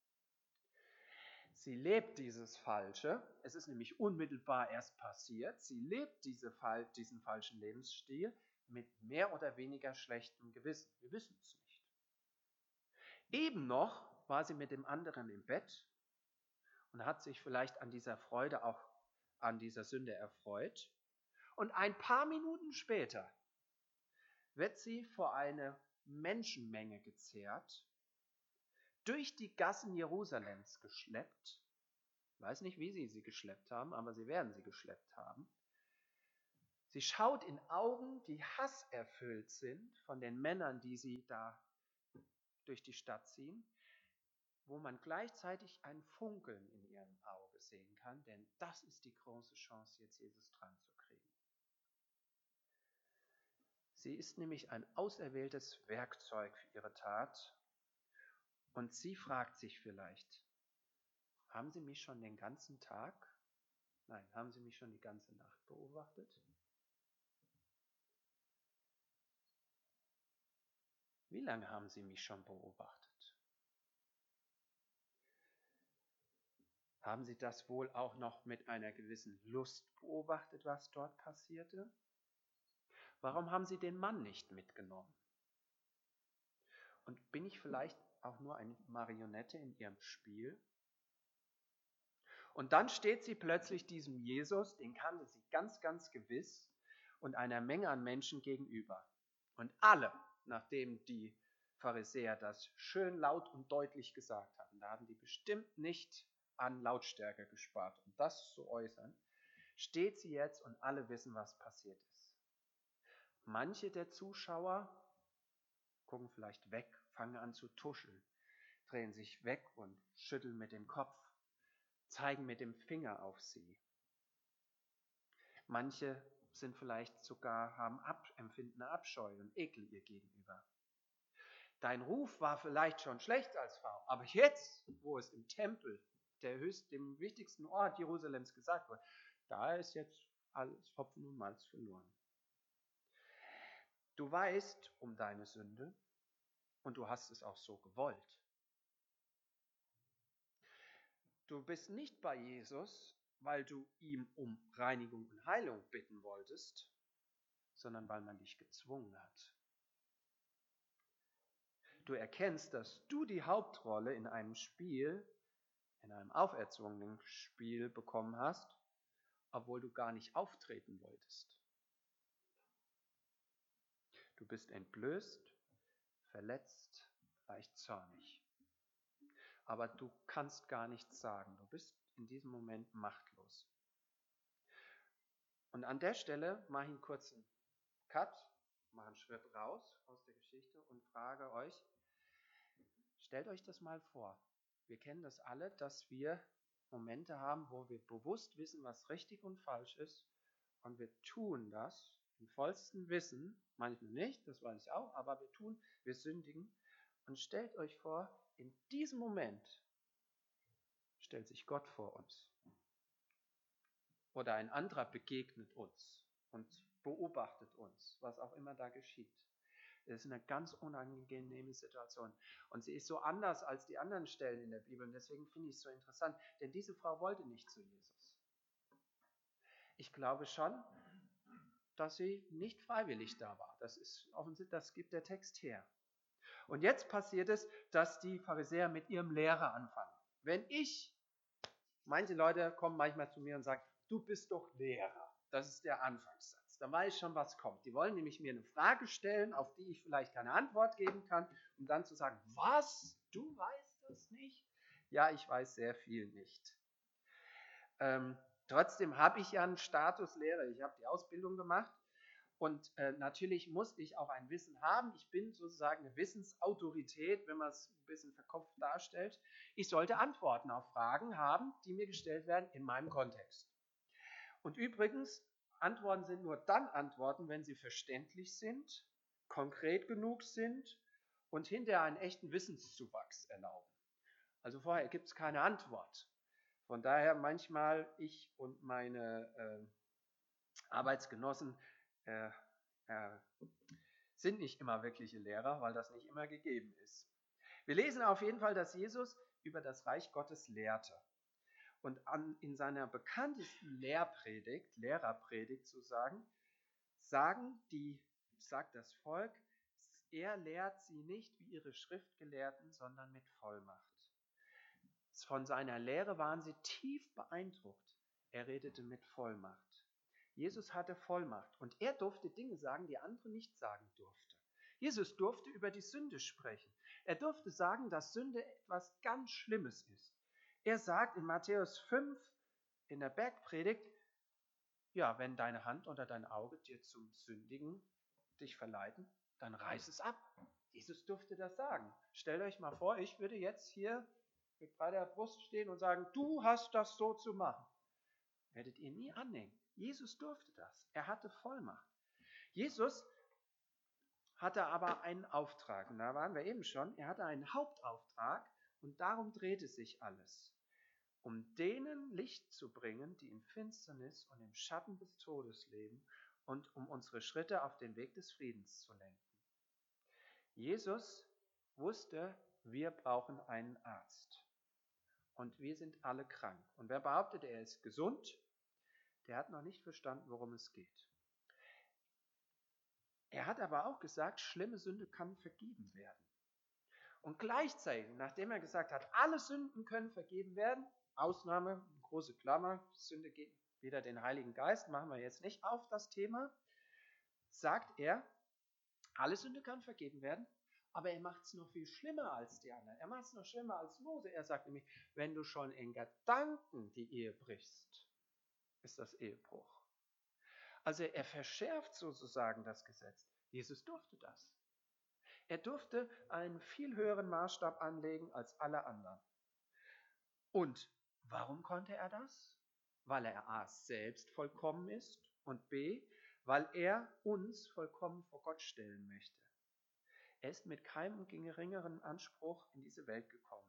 Sie lebt dieses Falsche, es ist nämlich unmittelbar erst passiert, sie lebt diesen falschen Lebensstil mit mehr oder weniger schlechtem Gewissen. Wir wissen es nicht. Eben noch war sie mit dem anderen im Bett und hat sich vielleicht an dieser Freude auch an dieser Sünde erfreut. Und ein paar Minuten später wird sie vor eine Menschenmenge gezerrt, durch die Gassen Jerusalems geschleppt. Ich weiß nicht, wie sie geschleppt haben, aber sie werden sie geschleppt haben. Sie schaut in Augen, die hasserfüllt sind von den Männern, die sie da durch die Stadt ziehen, wo man gleichzeitig ein Funkeln in ihrem Auge sehen kann, denn das ist die große Chance, jetzt Jesus dran zu kriegen. Sie ist nämlich ein auserwähltes Werkzeug für ihre Tat und sie fragt sich vielleicht, haben Sie mich schon den ganzen Tag? Nein, haben Sie mich schon die ganze Nacht beobachtet? Wie lange haben Sie mich schon beobachtet? Haben Sie das wohl auch noch mit einer gewissen Lust beobachtet, was dort passierte? Warum haben Sie den Mann nicht mitgenommen? Und bin ich vielleicht auch nur eine Marionette in Ihrem Spiel? Und dann steht sie plötzlich diesem Jesus, den kannte sie ganz, ganz gewiss, und einer Menge an Menschen gegenüber. Und alle, nachdem die Pharisäer das schön laut und deutlich gesagt hatten, da haben die bestimmt nicht an Lautstärke gespart, um das zu äußern, steht sie jetzt und alle wissen, was passiert ist. Manche der Zuschauer gucken vielleicht weg, fangen an zu tuscheln, drehen sich weg und schütteln mit dem Kopf, zeigen mit dem Finger auf sie. Manche sind vielleicht sogar, empfinden Abscheu und Ekel ihr gegenüber. Dein Ruf war vielleicht schon schlecht als Frau, aber jetzt, wo es im Tempel, dem wichtigsten Ort Jerusalems gesagt wird, da ist jetzt alles Hopfen und Malz verloren. Du weißt um deine Sünde und du hast es auch so gewollt. Du bist nicht bei Jesus, weil du ihm um Reinigung und Heilung bitten wolltest, sondern weil man dich gezwungen hat. Du erkennst, dass du die Hauptrolle in einem Spiel, in einem auferzwungenen Spiel bekommen hast, obwohl du gar nicht auftreten wolltest. Du bist entblößt, verletzt, leicht zornig. Aber du kannst gar nichts sagen. Du bist in diesem Moment machtlos. Und an der Stelle mache ich einen kurzen Cut, mache einen Schritt raus aus der Geschichte und frage euch, stellt euch das mal vor. Wir kennen das alle, dass wir Momente haben, wo wir bewusst wissen, was richtig und falsch ist. Und wir tun das im vollsten Wissen, manchmal nicht, das weiß ich auch, aber wir sündigen. Und stellt euch vor, in diesem Moment stellt sich Gott vor uns. Oder ein anderer begegnet uns und beobachtet uns, was auch immer da geschieht. Das ist eine ganz unangenehme Situation. Und sie ist so anders als die anderen Stellen in der Bibel. Und deswegen finde ich es so interessant. Denn diese Frau wollte nicht zu Jesus. Ich glaube schon, dass sie nicht freiwillig da war. Das ist offensichtlich, das gibt der Text her. Und jetzt passiert es, dass die Pharisäer mit ihrem Lehrer anfangen. Manche Leute kommen manchmal zu mir und sagen, du bist doch Lehrer. Das ist der Anfangssatz. Da weiß ich schon, was kommt. Die wollen nämlich mir eine Frage stellen, auf die ich vielleicht keine Antwort geben kann, um dann zu sagen, was? Du weißt das nicht? Ja, ich weiß sehr viel nicht. Trotzdem habe ich ja einen Status Lehrer. Ich habe die Ausbildung gemacht und natürlich musste ich auch ein Wissen haben. Ich bin sozusagen eine Wissensautorität, wenn man es ein bisschen verkopft darstellt. Ich sollte Antworten auf Fragen haben, die mir gestellt werden in meinem Kontext. Und übrigens, Antworten sind nur dann Antworten, wenn sie verständlich sind, konkret genug sind und hinterher einen echten Wissenszuwachs erlauben. Also vorher gibt es keine Antwort. Von daher manchmal ich und meine Arbeitsgenossen sind nicht immer wirkliche Lehrer, weil das nicht immer gegeben ist. Wir lesen auf jeden Fall, dass Jesus über das Reich Gottes lehrte. Und in seiner bekanntesten Lehrerpredigt zu sagt das Volk, er lehrt sie nicht wie ihre Schriftgelehrten, sondern mit Vollmacht. Von seiner Lehre waren sie tief beeindruckt. Er redete mit Vollmacht. Jesus hatte Vollmacht und er durfte Dinge sagen, die andere nicht sagen durften. Jesus durfte über die Sünde sprechen. Er durfte sagen, dass Sünde etwas ganz Schlimmes ist. Er sagt in Matthäus 5 in der Bergpredigt, ja, wenn deine Hand oder dein Auge dir zum Sündigen dich verleiten, dann reiß es ab. Jesus durfte das sagen. Stellt euch mal vor, ich würde jetzt hier mit breiter Brust stehen und sagen, du hast das so zu machen. Werdet ihr nie annehmen. Jesus durfte das. Er hatte Vollmacht. Jesus hatte aber einen Auftrag. Und da waren wir eben schon. Er hatte einen Hauptauftrag und darum drehte sich alles. Um denen Licht zu bringen, die in Finsternis und im Schatten des Todes leben und um unsere Schritte auf den Weg des Friedens zu lenken. Jesus wusste, wir brauchen einen Arzt. Und wir sind alle krank. Und wer behauptet, er ist gesund, der hat noch nicht verstanden, worum es geht. Er hat aber auch gesagt, schlimme Sünde kann vergeben werden. Und gleichzeitig, nachdem er gesagt hat, alle Sünden können vergeben werden, Ausnahme, große Klammer, Sünde geht wieder den Heiligen Geist, machen wir jetzt nicht auf das Thema, sagt er, alle Sünde kann vergeben werden, aber er macht es noch viel schlimmer als die anderen. Er macht es noch schlimmer als Mose. Er sagt nämlich, wenn du schon in Gedanken die Ehe brichst, ist das Ehebruch. Also er verschärft sozusagen das Gesetz. Jesus durfte das. Er durfte einen viel höheren Maßstab anlegen als alle anderen. Und warum konnte er das? Weil er a. selbst vollkommen ist und b. weil er uns vollkommen vor Gott stellen möchte. Er ist mit keinem geringeren Anspruch in diese Welt gekommen.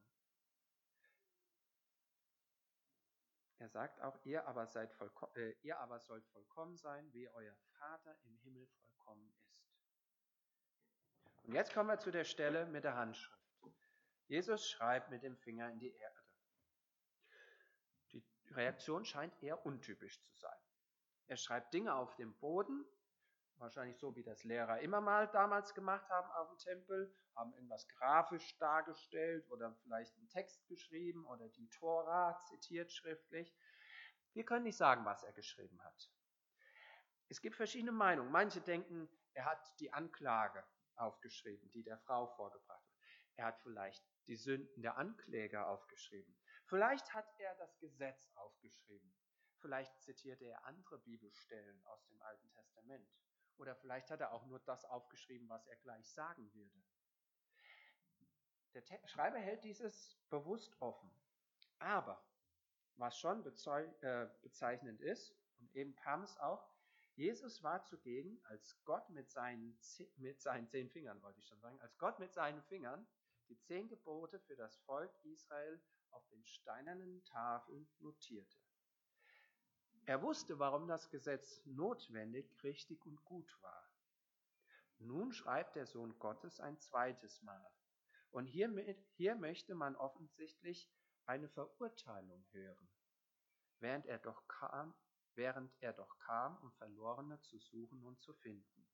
Er sagt auch, ihr aber sollt vollkommen sein, wie euer Vater im Himmel vollkommen ist. Und jetzt kommen wir zu der Stelle mit der Handschrift. Jesus schreibt mit dem Finger in die Erde. Die Reaktion scheint eher untypisch zu sein. Er schreibt Dinge auf dem Boden, wahrscheinlich so, wie das Lehrer immer mal damals gemacht haben auf dem Tempel, haben irgendwas grafisch dargestellt oder vielleicht einen Text geschrieben oder die Tora zitiert schriftlich. Wir können nicht sagen, was er geschrieben hat. Es gibt verschiedene Meinungen. Manche denken, er hat die Anklage aufgeschrieben, die der Frau vorgebracht wird. Er hat vielleicht die Sünden der Ankläger aufgeschrieben. Vielleicht hat er das Gesetz aufgeschrieben. Vielleicht zitierte er andere Bibelstellen aus dem Alten Testament. Oder vielleicht hat er auch nur das aufgeschrieben, was er gleich sagen würde. Der Schreiber hält dieses bewusst offen. Aber was schon bezeichnend ist, und eben kam es auch, Jesus war zugegen, als Gott mit seinen 10 Fingern, wollte ich schon sagen, als Gott mit seinen Fingern die 10 Gebote für das Volk Israel auf den steinernen Tafeln notierte. Er wusste, warum das Gesetz notwendig, richtig und gut war. Nun schreibt der Sohn Gottes ein zweites Mal. Und hier möchte man offensichtlich eine Verurteilung hören, während er doch kam, um Verlorene zu suchen und zu finden.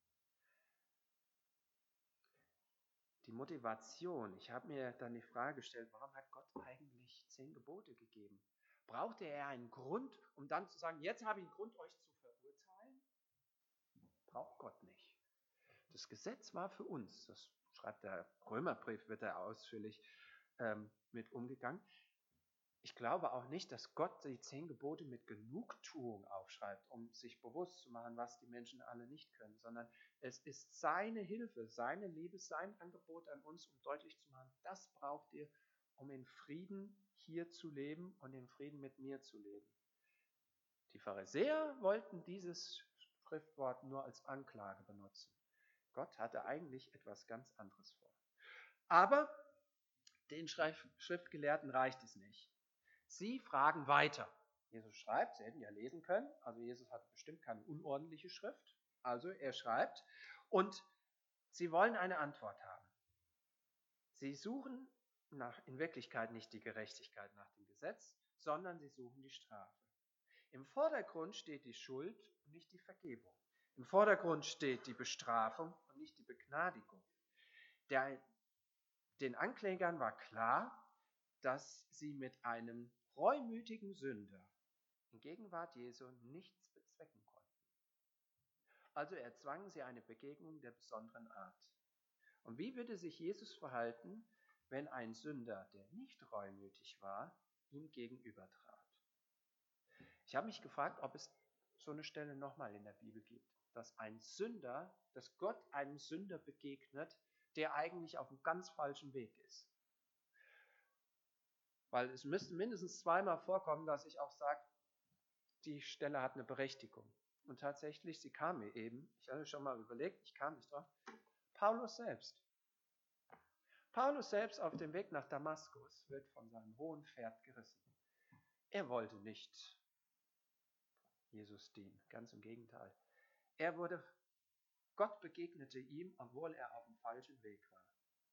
Die Motivation, ich habe mir dann die Frage gestellt, warum hat Gott eigentlich 10 Gebote gegeben? Brauchte er einen Grund, um dann zu sagen, jetzt habe ich einen Grund, euch zu verurteilen? Braucht Gott nicht. Das Gesetz war für uns, das schreibt der Römerbrief, wird da ausführlich mit umgegangen. Ich glaube auch nicht, dass Gott die 10 Gebote mit Genugtuung aufschreibt, um sich bewusst zu machen, was die Menschen alle nicht können, sondern es ist seine Hilfe, seine Liebe, sein Angebot an uns, um deutlich zu machen, das braucht ihr, um in Frieden hier zu leben und in Frieden mit mir zu leben. Die Pharisäer wollten dieses Schriftwort nur als Anklage benutzen. Gott hatte eigentlich etwas ganz anderes vor. Aber den Schriftgelehrten reicht es nicht. Sie fragen weiter. Jesus schreibt, Sie hätten ja lesen können, also Jesus hatte bestimmt keine unordentliche Schrift, also er schreibt und sie wollen eine Antwort haben. Sie suchen in Wirklichkeit nicht die Gerechtigkeit nach dem Gesetz, sondern sie suchen die Strafe. Im Vordergrund steht die Schuld und nicht die Vergebung. Im Vordergrund steht die Bestrafung und nicht die Begnadigung. Den Anklägern war klar, dass sie mit einem reumütigen Sünder in Gegenwart Jesu nichts bezwecken konnten. Also erzwangen sie eine Begegnung der besonderen Art. Und wie würde sich Jesus verhalten, wenn ein Sünder, der nicht reumütig war, ihm gegenübertrat? Ich habe mich gefragt, ob es so eine Stelle nochmal in der Bibel gibt, dass Gott einem Sünder begegnet, der eigentlich auf einem ganz falschen Weg ist. Weil es müsste mindestens zweimal vorkommen, dass ich auch sage, die Stelle hat eine Berechtigung. Und tatsächlich, sie kam mir eben, ich hatte schon mal überlegt, ich kam nicht drauf, Paulus selbst. Paulus selbst auf dem Weg nach Damaskus wird von seinem hohen Pferd gerissen. Er wollte nicht Jesus dienen, ganz im Gegenteil. Gott begegnete ihm, obwohl er auf dem falschen Weg war.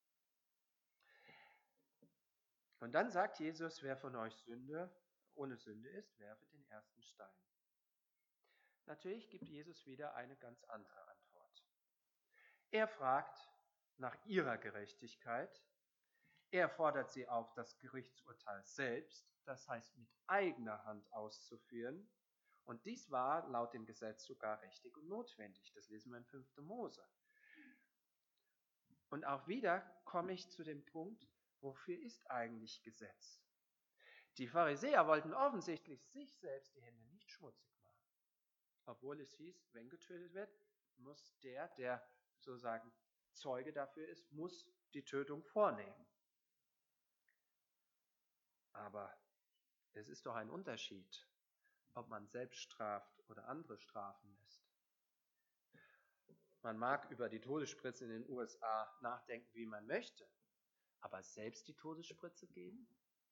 Und dann sagt Jesus, wer von euch ohne Sünde ist, werfe den ersten Stein. Natürlich gibt Jesus wieder eine ganz andere Antwort. Er fragt nach ihrer Gerechtigkeit. Er fordert sie auf, das Gerichtsurteil selbst, das heißt mit eigener Hand auszuführen. Und dies war laut dem Gesetz sogar richtig und notwendig. Das lesen wir in 5. Mose. Und auch wieder komme ich zu dem Punkt, wofür ist eigentlich Gesetz? Die Pharisäer wollten offensichtlich sich selbst die Hände nicht schmutzig machen. Obwohl es hieß, wenn getötet wird, muss der sozusagen Zeuge dafür ist, muss die Tötung vornehmen. Aber es ist doch ein Unterschied, ob man selbst straft oder andere strafen lässt. Man mag über die Todesspritze in den USA nachdenken, wie man möchte, aber selbst die Todesspritze geben?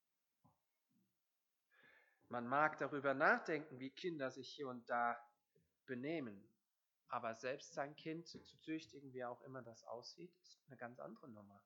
Man mag darüber nachdenken, wie Kinder sich hier und da benehmen, aber selbst sein Kind zu züchtigen, wie auch immer das aussieht, ist eine ganz andere Nummer.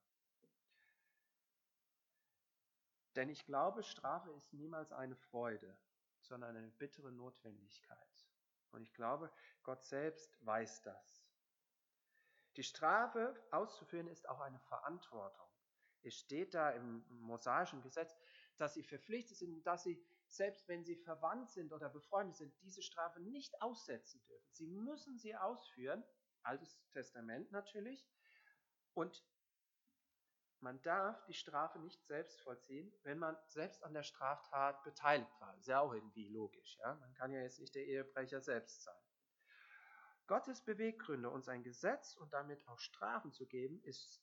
Denn ich glaube, Strafe ist niemals eine Freude, sondern eine bittere Notwendigkeit. Und ich glaube, Gott selbst weiß das. Die Strafe auszuführen ist auch eine Verantwortung. Es steht da im mosaischen Gesetz, dass sie verpflichtet sind, dass sie, selbst wenn sie verwandt sind oder befreundet sind, diese Strafe nicht aussetzen dürfen. Sie müssen sie ausführen, Altes Testament natürlich, und man darf die Strafe nicht selbst vollziehen, wenn man selbst an der Straftat beteiligt war. Ist ja auch irgendwie logisch. Ja? Man kann ja jetzt nicht der Ehebrecher selbst sein. Gottes Beweggründe, uns ein Gesetz und damit auch Strafen zu geben,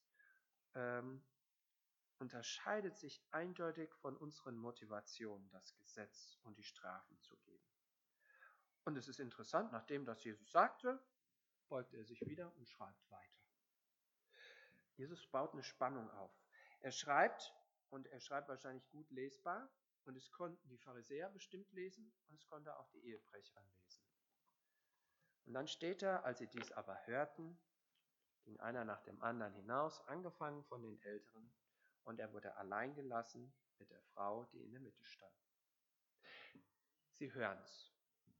unterscheidet sich eindeutig von unseren Motivationen, das Gesetz und die Strafen zu geben. Und es ist interessant, nachdem das Jesus sagte, beugt er sich wieder und schreibt weiter. Jesus baut eine Spannung auf. Er schreibt, und er schreibt wahrscheinlich gut lesbar, und es konnten die Pharisäer bestimmt lesen, und es konnte auch die Ehebrecher lesen. Und dann steht da, als sie dies aber hörten, ging einer nach dem anderen hinaus, angefangen von den Älteren, und er wurde allein gelassen mit der Frau, die in der Mitte stand. Sie hören's.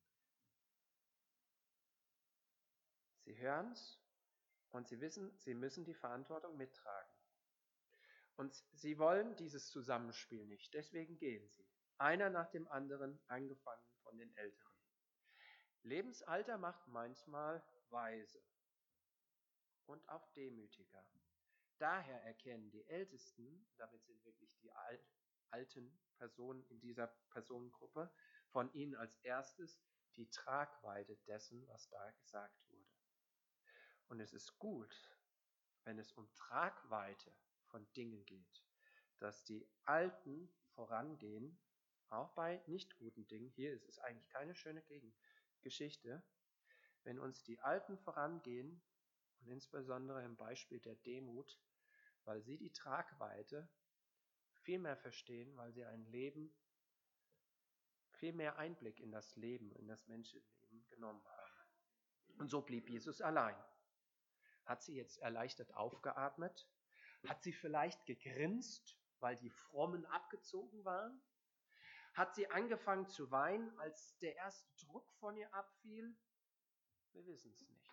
Sie hören's und sie wissen, sie müssen die Verantwortung mittragen. Und sie wollen dieses Zusammenspiel nicht, deswegen gehen sie. Einer nach dem anderen, angefangen von den Älteren. Lebensalter macht manchmal weise und auch demütiger. Daher erkennen die Ältesten, damit sind wirklich die alten Personen in dieser Personengruppe, von ihnen als erstes die Tragweite dessen, was da gesagt wurde. Und es ist gut, wenn es um Tragweite von Dingen geht, dass die Alten vorangehen, auch bei nicht guten Dingen. Hier ist es eigentlich keine schöne Geschichte. Wenn uns die Alten vorangehen, und insbesondere im Beispiel der Demut, weil sie die Tragweite viel mehr verstehen, weil sie ein Leben, viel mehr Einblick in das Leben, in das Menschenleben genommen haben. Und so blieb Jesus allein. Hat sie jetzt erleichtert aufgeatmet? Hat sie vielleicht gegrinst, weil die Frommen abgezogen waren? Hat sie angefangen zu weinen, als der erste Druck von ihr abfiel? Wir wissen es nicht.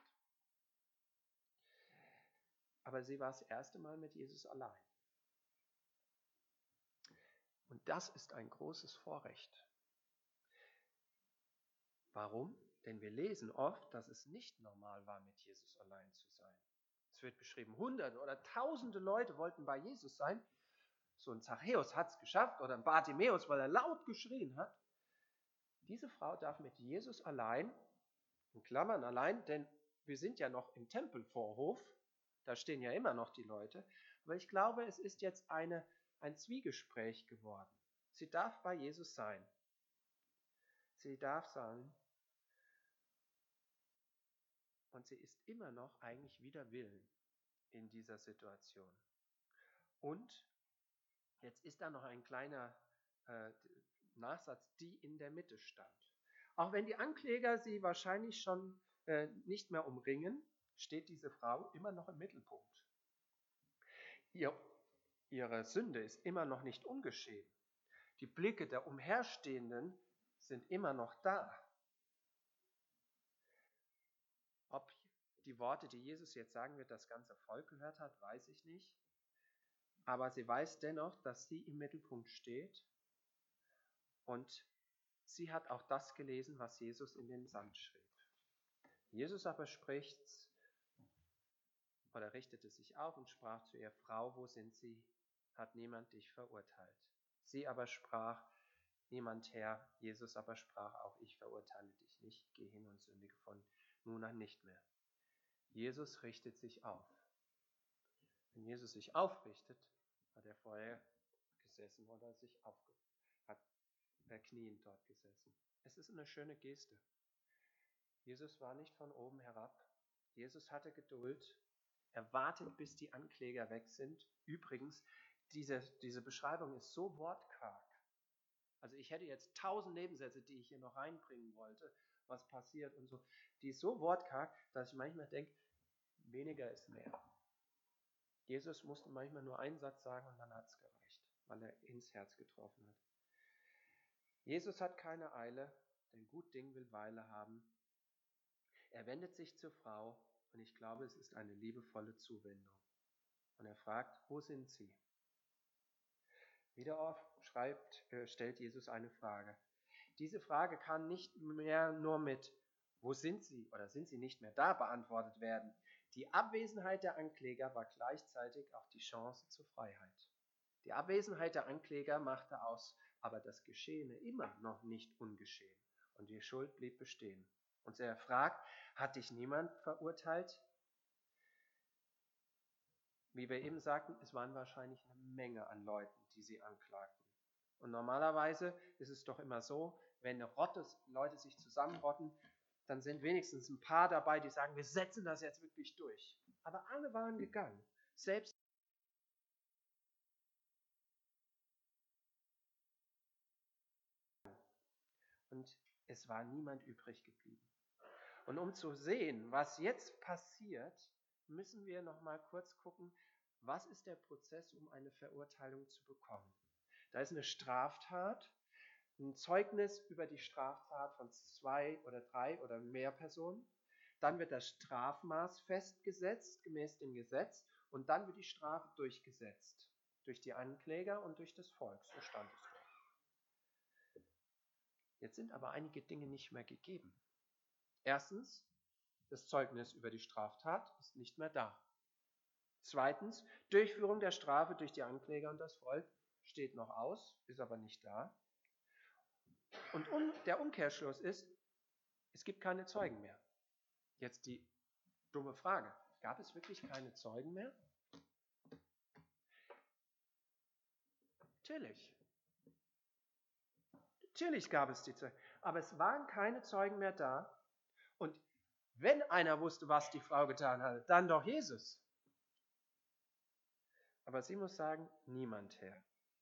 Aber sie war das erste Mal mit Jesus allein. Und das ist ein großes Vorrecht. Warum? Denn wir lesen oft, dass es nicht normal war, mit Jesus allein zu sein. Es wird beschrieben, Hunderte oder Tausende Leute wollten bei Jesus sein. So ein Zachäus hat es geschafft oder ein Bartimäus, weil er laut geschrien hat. Diese Frau darf mit Jesus allein, in Klammern allein, denn wir sind ja noch im Tempelvorhof, da stehen ja immer noch die Leute, aber ich glaube, es ist jetzt ein Zwiegespräch geworden. Sie darf bei Jesus sein. Sie darf sein. Und sie ist immer noch eigentlich wider Willen in dieser Situation. Und jetzt ist da noch ein kleiner Nachsatz, die in der Mitte stand. Auch wenn die Ankläger sie wahrscheinlich schon nicht mehr umringen, steht diese Frau immer noch im Mittelpunkt. Ihre Sünde ist immer noch nicht ungeschehen. Die Blicke der Umherstehenden sind immer noch da. Ob die Worte, die Jesus jetzt sagen wird, das ganze Volk gehört hat, weiß ich nicht. Aber sie weiß dennoch, dass sie im Mittelpunkt steht. Und sie hat auch das gelesen, was Jesus in den Sand schrieb. Jesus aber richtete sich auf und sprach zu ihr: Frau, wo sind sie? Hat niemand dich verurteilt? Sie aber sprach: Niemand, Herr. Jesus aber sprach: Auch ich verurteile dich nicht. Geh hin und sündige von nun an nicht mehr. Jesus richtet sich auf. Wenn Jesus sich aufrichtet, hat er vorher gesessen oder hat kniend dort gesessen. Es ist eine schöne Geste. Jesus war nicht von oben herab. Jesus hatte Geduld. Er wartet, bis die Ankläger weg sind. Übrigens, diese Beschreibung ist so wortkarg. Also ich hätte jetzt 1000 Nebensätze, die ich hier noch reinbringen wollte, was passiert und so. Die ist so wortkarg, dass ich manchmal denke, weniger ist mehr. Jesus musste manchmal nur einen Satz sagen und dann hat es gereicht, weil er ins Herz getroffen hat. Jesus hat keine Eile, denn gut Ding will Weile haben. Er wendet sich zur Frau und ich glaube, es ist eine liebevolle Zuwendung. Und er fragt, wo sind sie? Wieder stellt Jesus eine Frage. Diese Frage kann nicht mehr nur mit wo sind sie oder sind sie nicht mehr da beantwortet werden. Die Abwesenheit der Ankläger war gleichzeitig auch die Chance zur Freiheit. Die Abwesenheit der Ankläger machte aus, aber das Geschehene immer noch nicht ungeschehen und die Schuld blieb bestehen. Und er fragt, hat dich niemand verurteilt? Wie wir eben sagten, es waren wahrscheinlich eine Menge an Leuten, die sie anklagten. Und normalerweise ist es doch immer so, wenn Leute sich zusammenrotten, dann sind wenigstens ein paar dabei, die sagen, wir setzen das jetzt wirklich durch. Aber alle waren gegangen. Selbst und es war niemand übrig geblieben. Und um zu sehen, was jetzt passiert, müssen wir noch mal kurz gucken, was ist der Prozess, um eine Verurteilung zu bekommen. Da ist eine Straftat, ein Zeugnis über die Straftat von 2 oder 3 oder mehr Personen. Dann wird das Strafmaß festgesetzt, gemäß dem Gesetz, und dann wird die Strafe durchgesetzt, durch die Ankläger und durch das Volk. So stand es dort. Jetzt sind aber einige Dinge nicht mehr gegeben. Erstens, das Zeugnis über die Straftat ist nicht mehr da. Zweitens, Durchführung der Strafe durch die Ankläger und das Volk steht noch aus, ist aber nicht da. Und der Umkehrschluss ist, es gibt keine Zeugen mehr. Jetzt die dumme Frage, gab es wirklich keine Zeugen mehr? Natürlich. Natürlich gab es die Zeugen. Aber es waren keine Zeugen mehr da. Und wenn einer wusste, was die Frau getan hatte, dann doch Jesus. Aber sie muss sagen, niemand, Herr.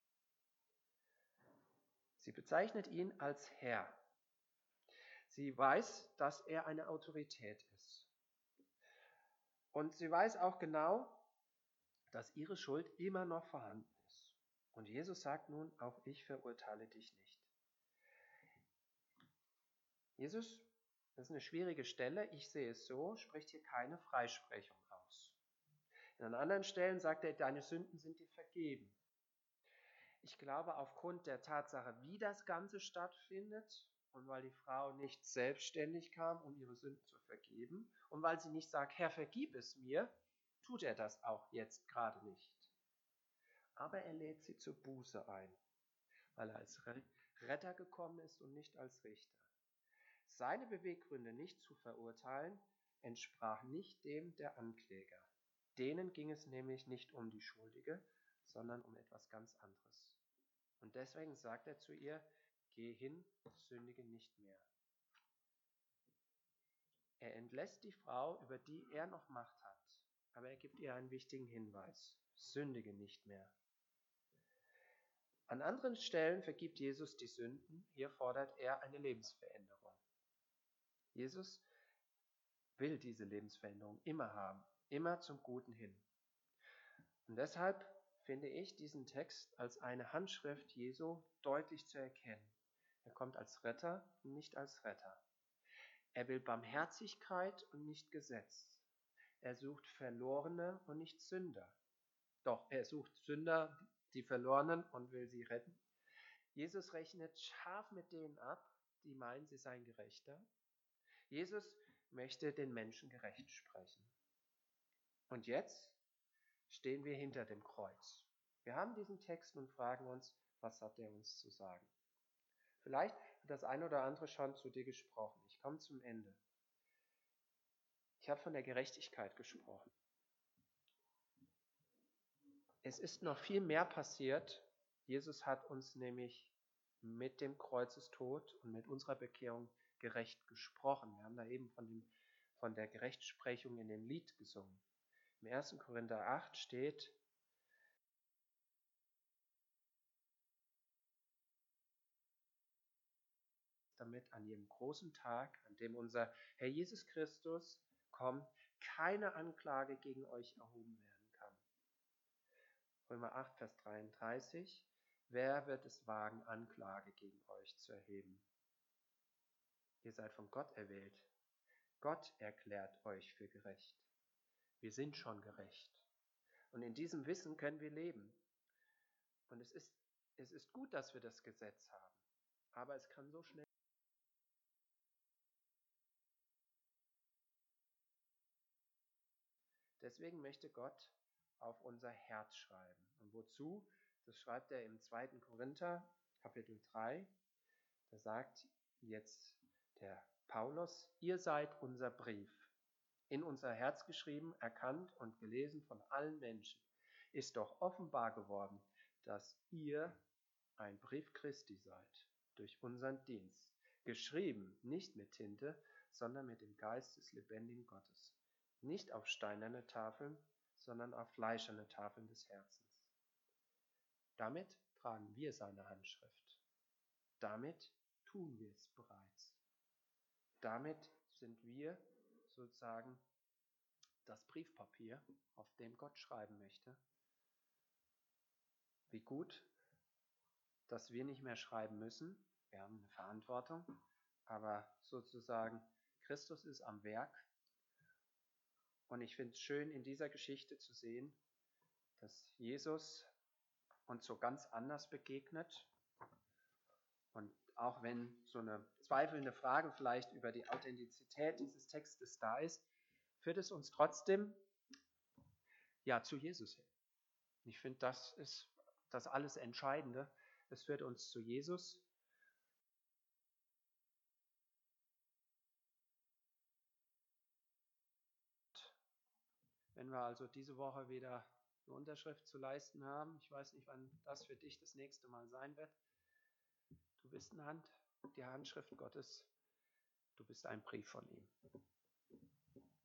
Sie bezeichnet ihn als Herr. Sie weiß, dass er eine Autorität ist. Und sie weiß auch genau, dass ihre Schuld immer noch vorhanden ist. Und Jesus sagt nun, auch ich verurteile dich nicht. Jesus, das ist eine schwierige Stelle, ich sehe es so, spricht hier keine Freisprechung aus. An anderen Stellen sagt er, deine Sünden sind dir vergeben. Ich glaube, aufgrund der Tatsache, wie das Ganze stattfindet und weil die Frau nicht selbstständig kam, um ihre Sünden zu vergeben und weil sie nicht sagt, Herr, vergib es mir, tut er das auch jetzt gerade nicht. Aber er lädt sie zur Buße ein, weil er als Retter gekommen ist und nicht als Richter. Seine Beweggründe, nicht zu verurteilen, entsprach nicht dem der Ankläger. Denen ging es nämlich nicht um die Schuldige, sondern um etwas ganz anderes. Und deswegen sagt er zu ihr, geh hin, sündige nicht mehr. Er entlässt die Frau, über die er noch Macht hat, aber er gibt ihr einen wichtigen Hinweis, sündige nicht mehr. An anderen Stellen vergibt Jesus die Sünden, hier fordert er eine Lebensveränderung. Jesus will diese Lebensveränderung immer haben, immer zum Guten hin. Und deshalb finde ich diesen Text als eine Handschrift Jesu deutlich zu erkennen. Er kommt als Retter und nicht als Retter. Er will Barmherzigkeit und nicht Gesetz. Er sucht Verlorene und nicht Sünder. Doch, er sucht Sünder, die Verlorenen, und will sie retten. Jesus rechnet scharf mit denen ab, die meinen, sie seien gerechter. Jesus möchte den Menschen gerecht sprechen. Und jetzt stehen wir hinter dem Kreuz. Wir haben diesen Text und fragen uns, was hat er uns zu sagen? Vielleicht hat das eine oder andere schon zu dir gesprochen. Ich komme zum Ende. Ich habe von der Gerechtigkeit gesprochen. Es ist noch viel mehr passiert. Jesus hat uns nämlich mit dem Kreuzestod und mit unserer Bekehrung gerecht gesprochen. Wir haben da eben von der Gerechtsprechung in dem Lied gesungen. Im 1. Korinther 8 steht, damit an jedem großen Tag, an dem unser Herr Jesus Christus kommt, keine Anklage gegen euch erhoben werden kann. Römer 8, Vers 33. Wer wird es wagen, Anklage gegen euch zu erheben? Ihr seid von Gott erwählt. Gott erklärt euch für gerecht. Wir sind schon gerecht. Und in diesem Wissen können wir leben. Und es ist gut, dass wir das Gesetz haben. Aber es kann so schnell. Deswegen möchte Gott auf unser Herz schreiben. Und wozu? Das schreibt er im 2. Korinther, Kapitel 3. Da sagt jetzt Der Paulus, ihr seid unser Brief, in unser Herz geschrieben, erkannt und gelesen von allen Menschen, ist doch offenbar geworden, dass ihr ein Brief Christi seid, durch unseren Dienst, geschrieben nicht mit Tinte, sondern mit dem Geist des lebendigen Gottes, nicht auf steinerne Tafeln, sondern auf fleischerne Tafeln des Herzens. Damit tragen wir seine Handschrift. Damit tun wir es bereits. Damit sind wir sozusagen das Briefpapier, auf dem Gott schreiben möchte. Wie gut, dass wir nicht mehr schreiben müssen. Wir haben eine Verantwortung, aber sozusagen Christus ist am Werk. Und ich finde es schön, in dieser Geschichte zu sehen, dass Jesus uns so ganz anders begegnet. Und auch wenn so eine zweifelnde Frage vielleicht über die Authentizität dieses Textes da ist, führt es uns trotzdem ja zu Jesus hin. Ich finde, das ist das alles Entscheidende. Es führt uns zu Jesus. Wenn wir also diese Woche wieder eine Unterschrift zu leisten haben, ich weiß nicht, wann das für dich das nächste Mal sein wird. Du bist die Handschrift Gottes, du bist ein Brief von ihm.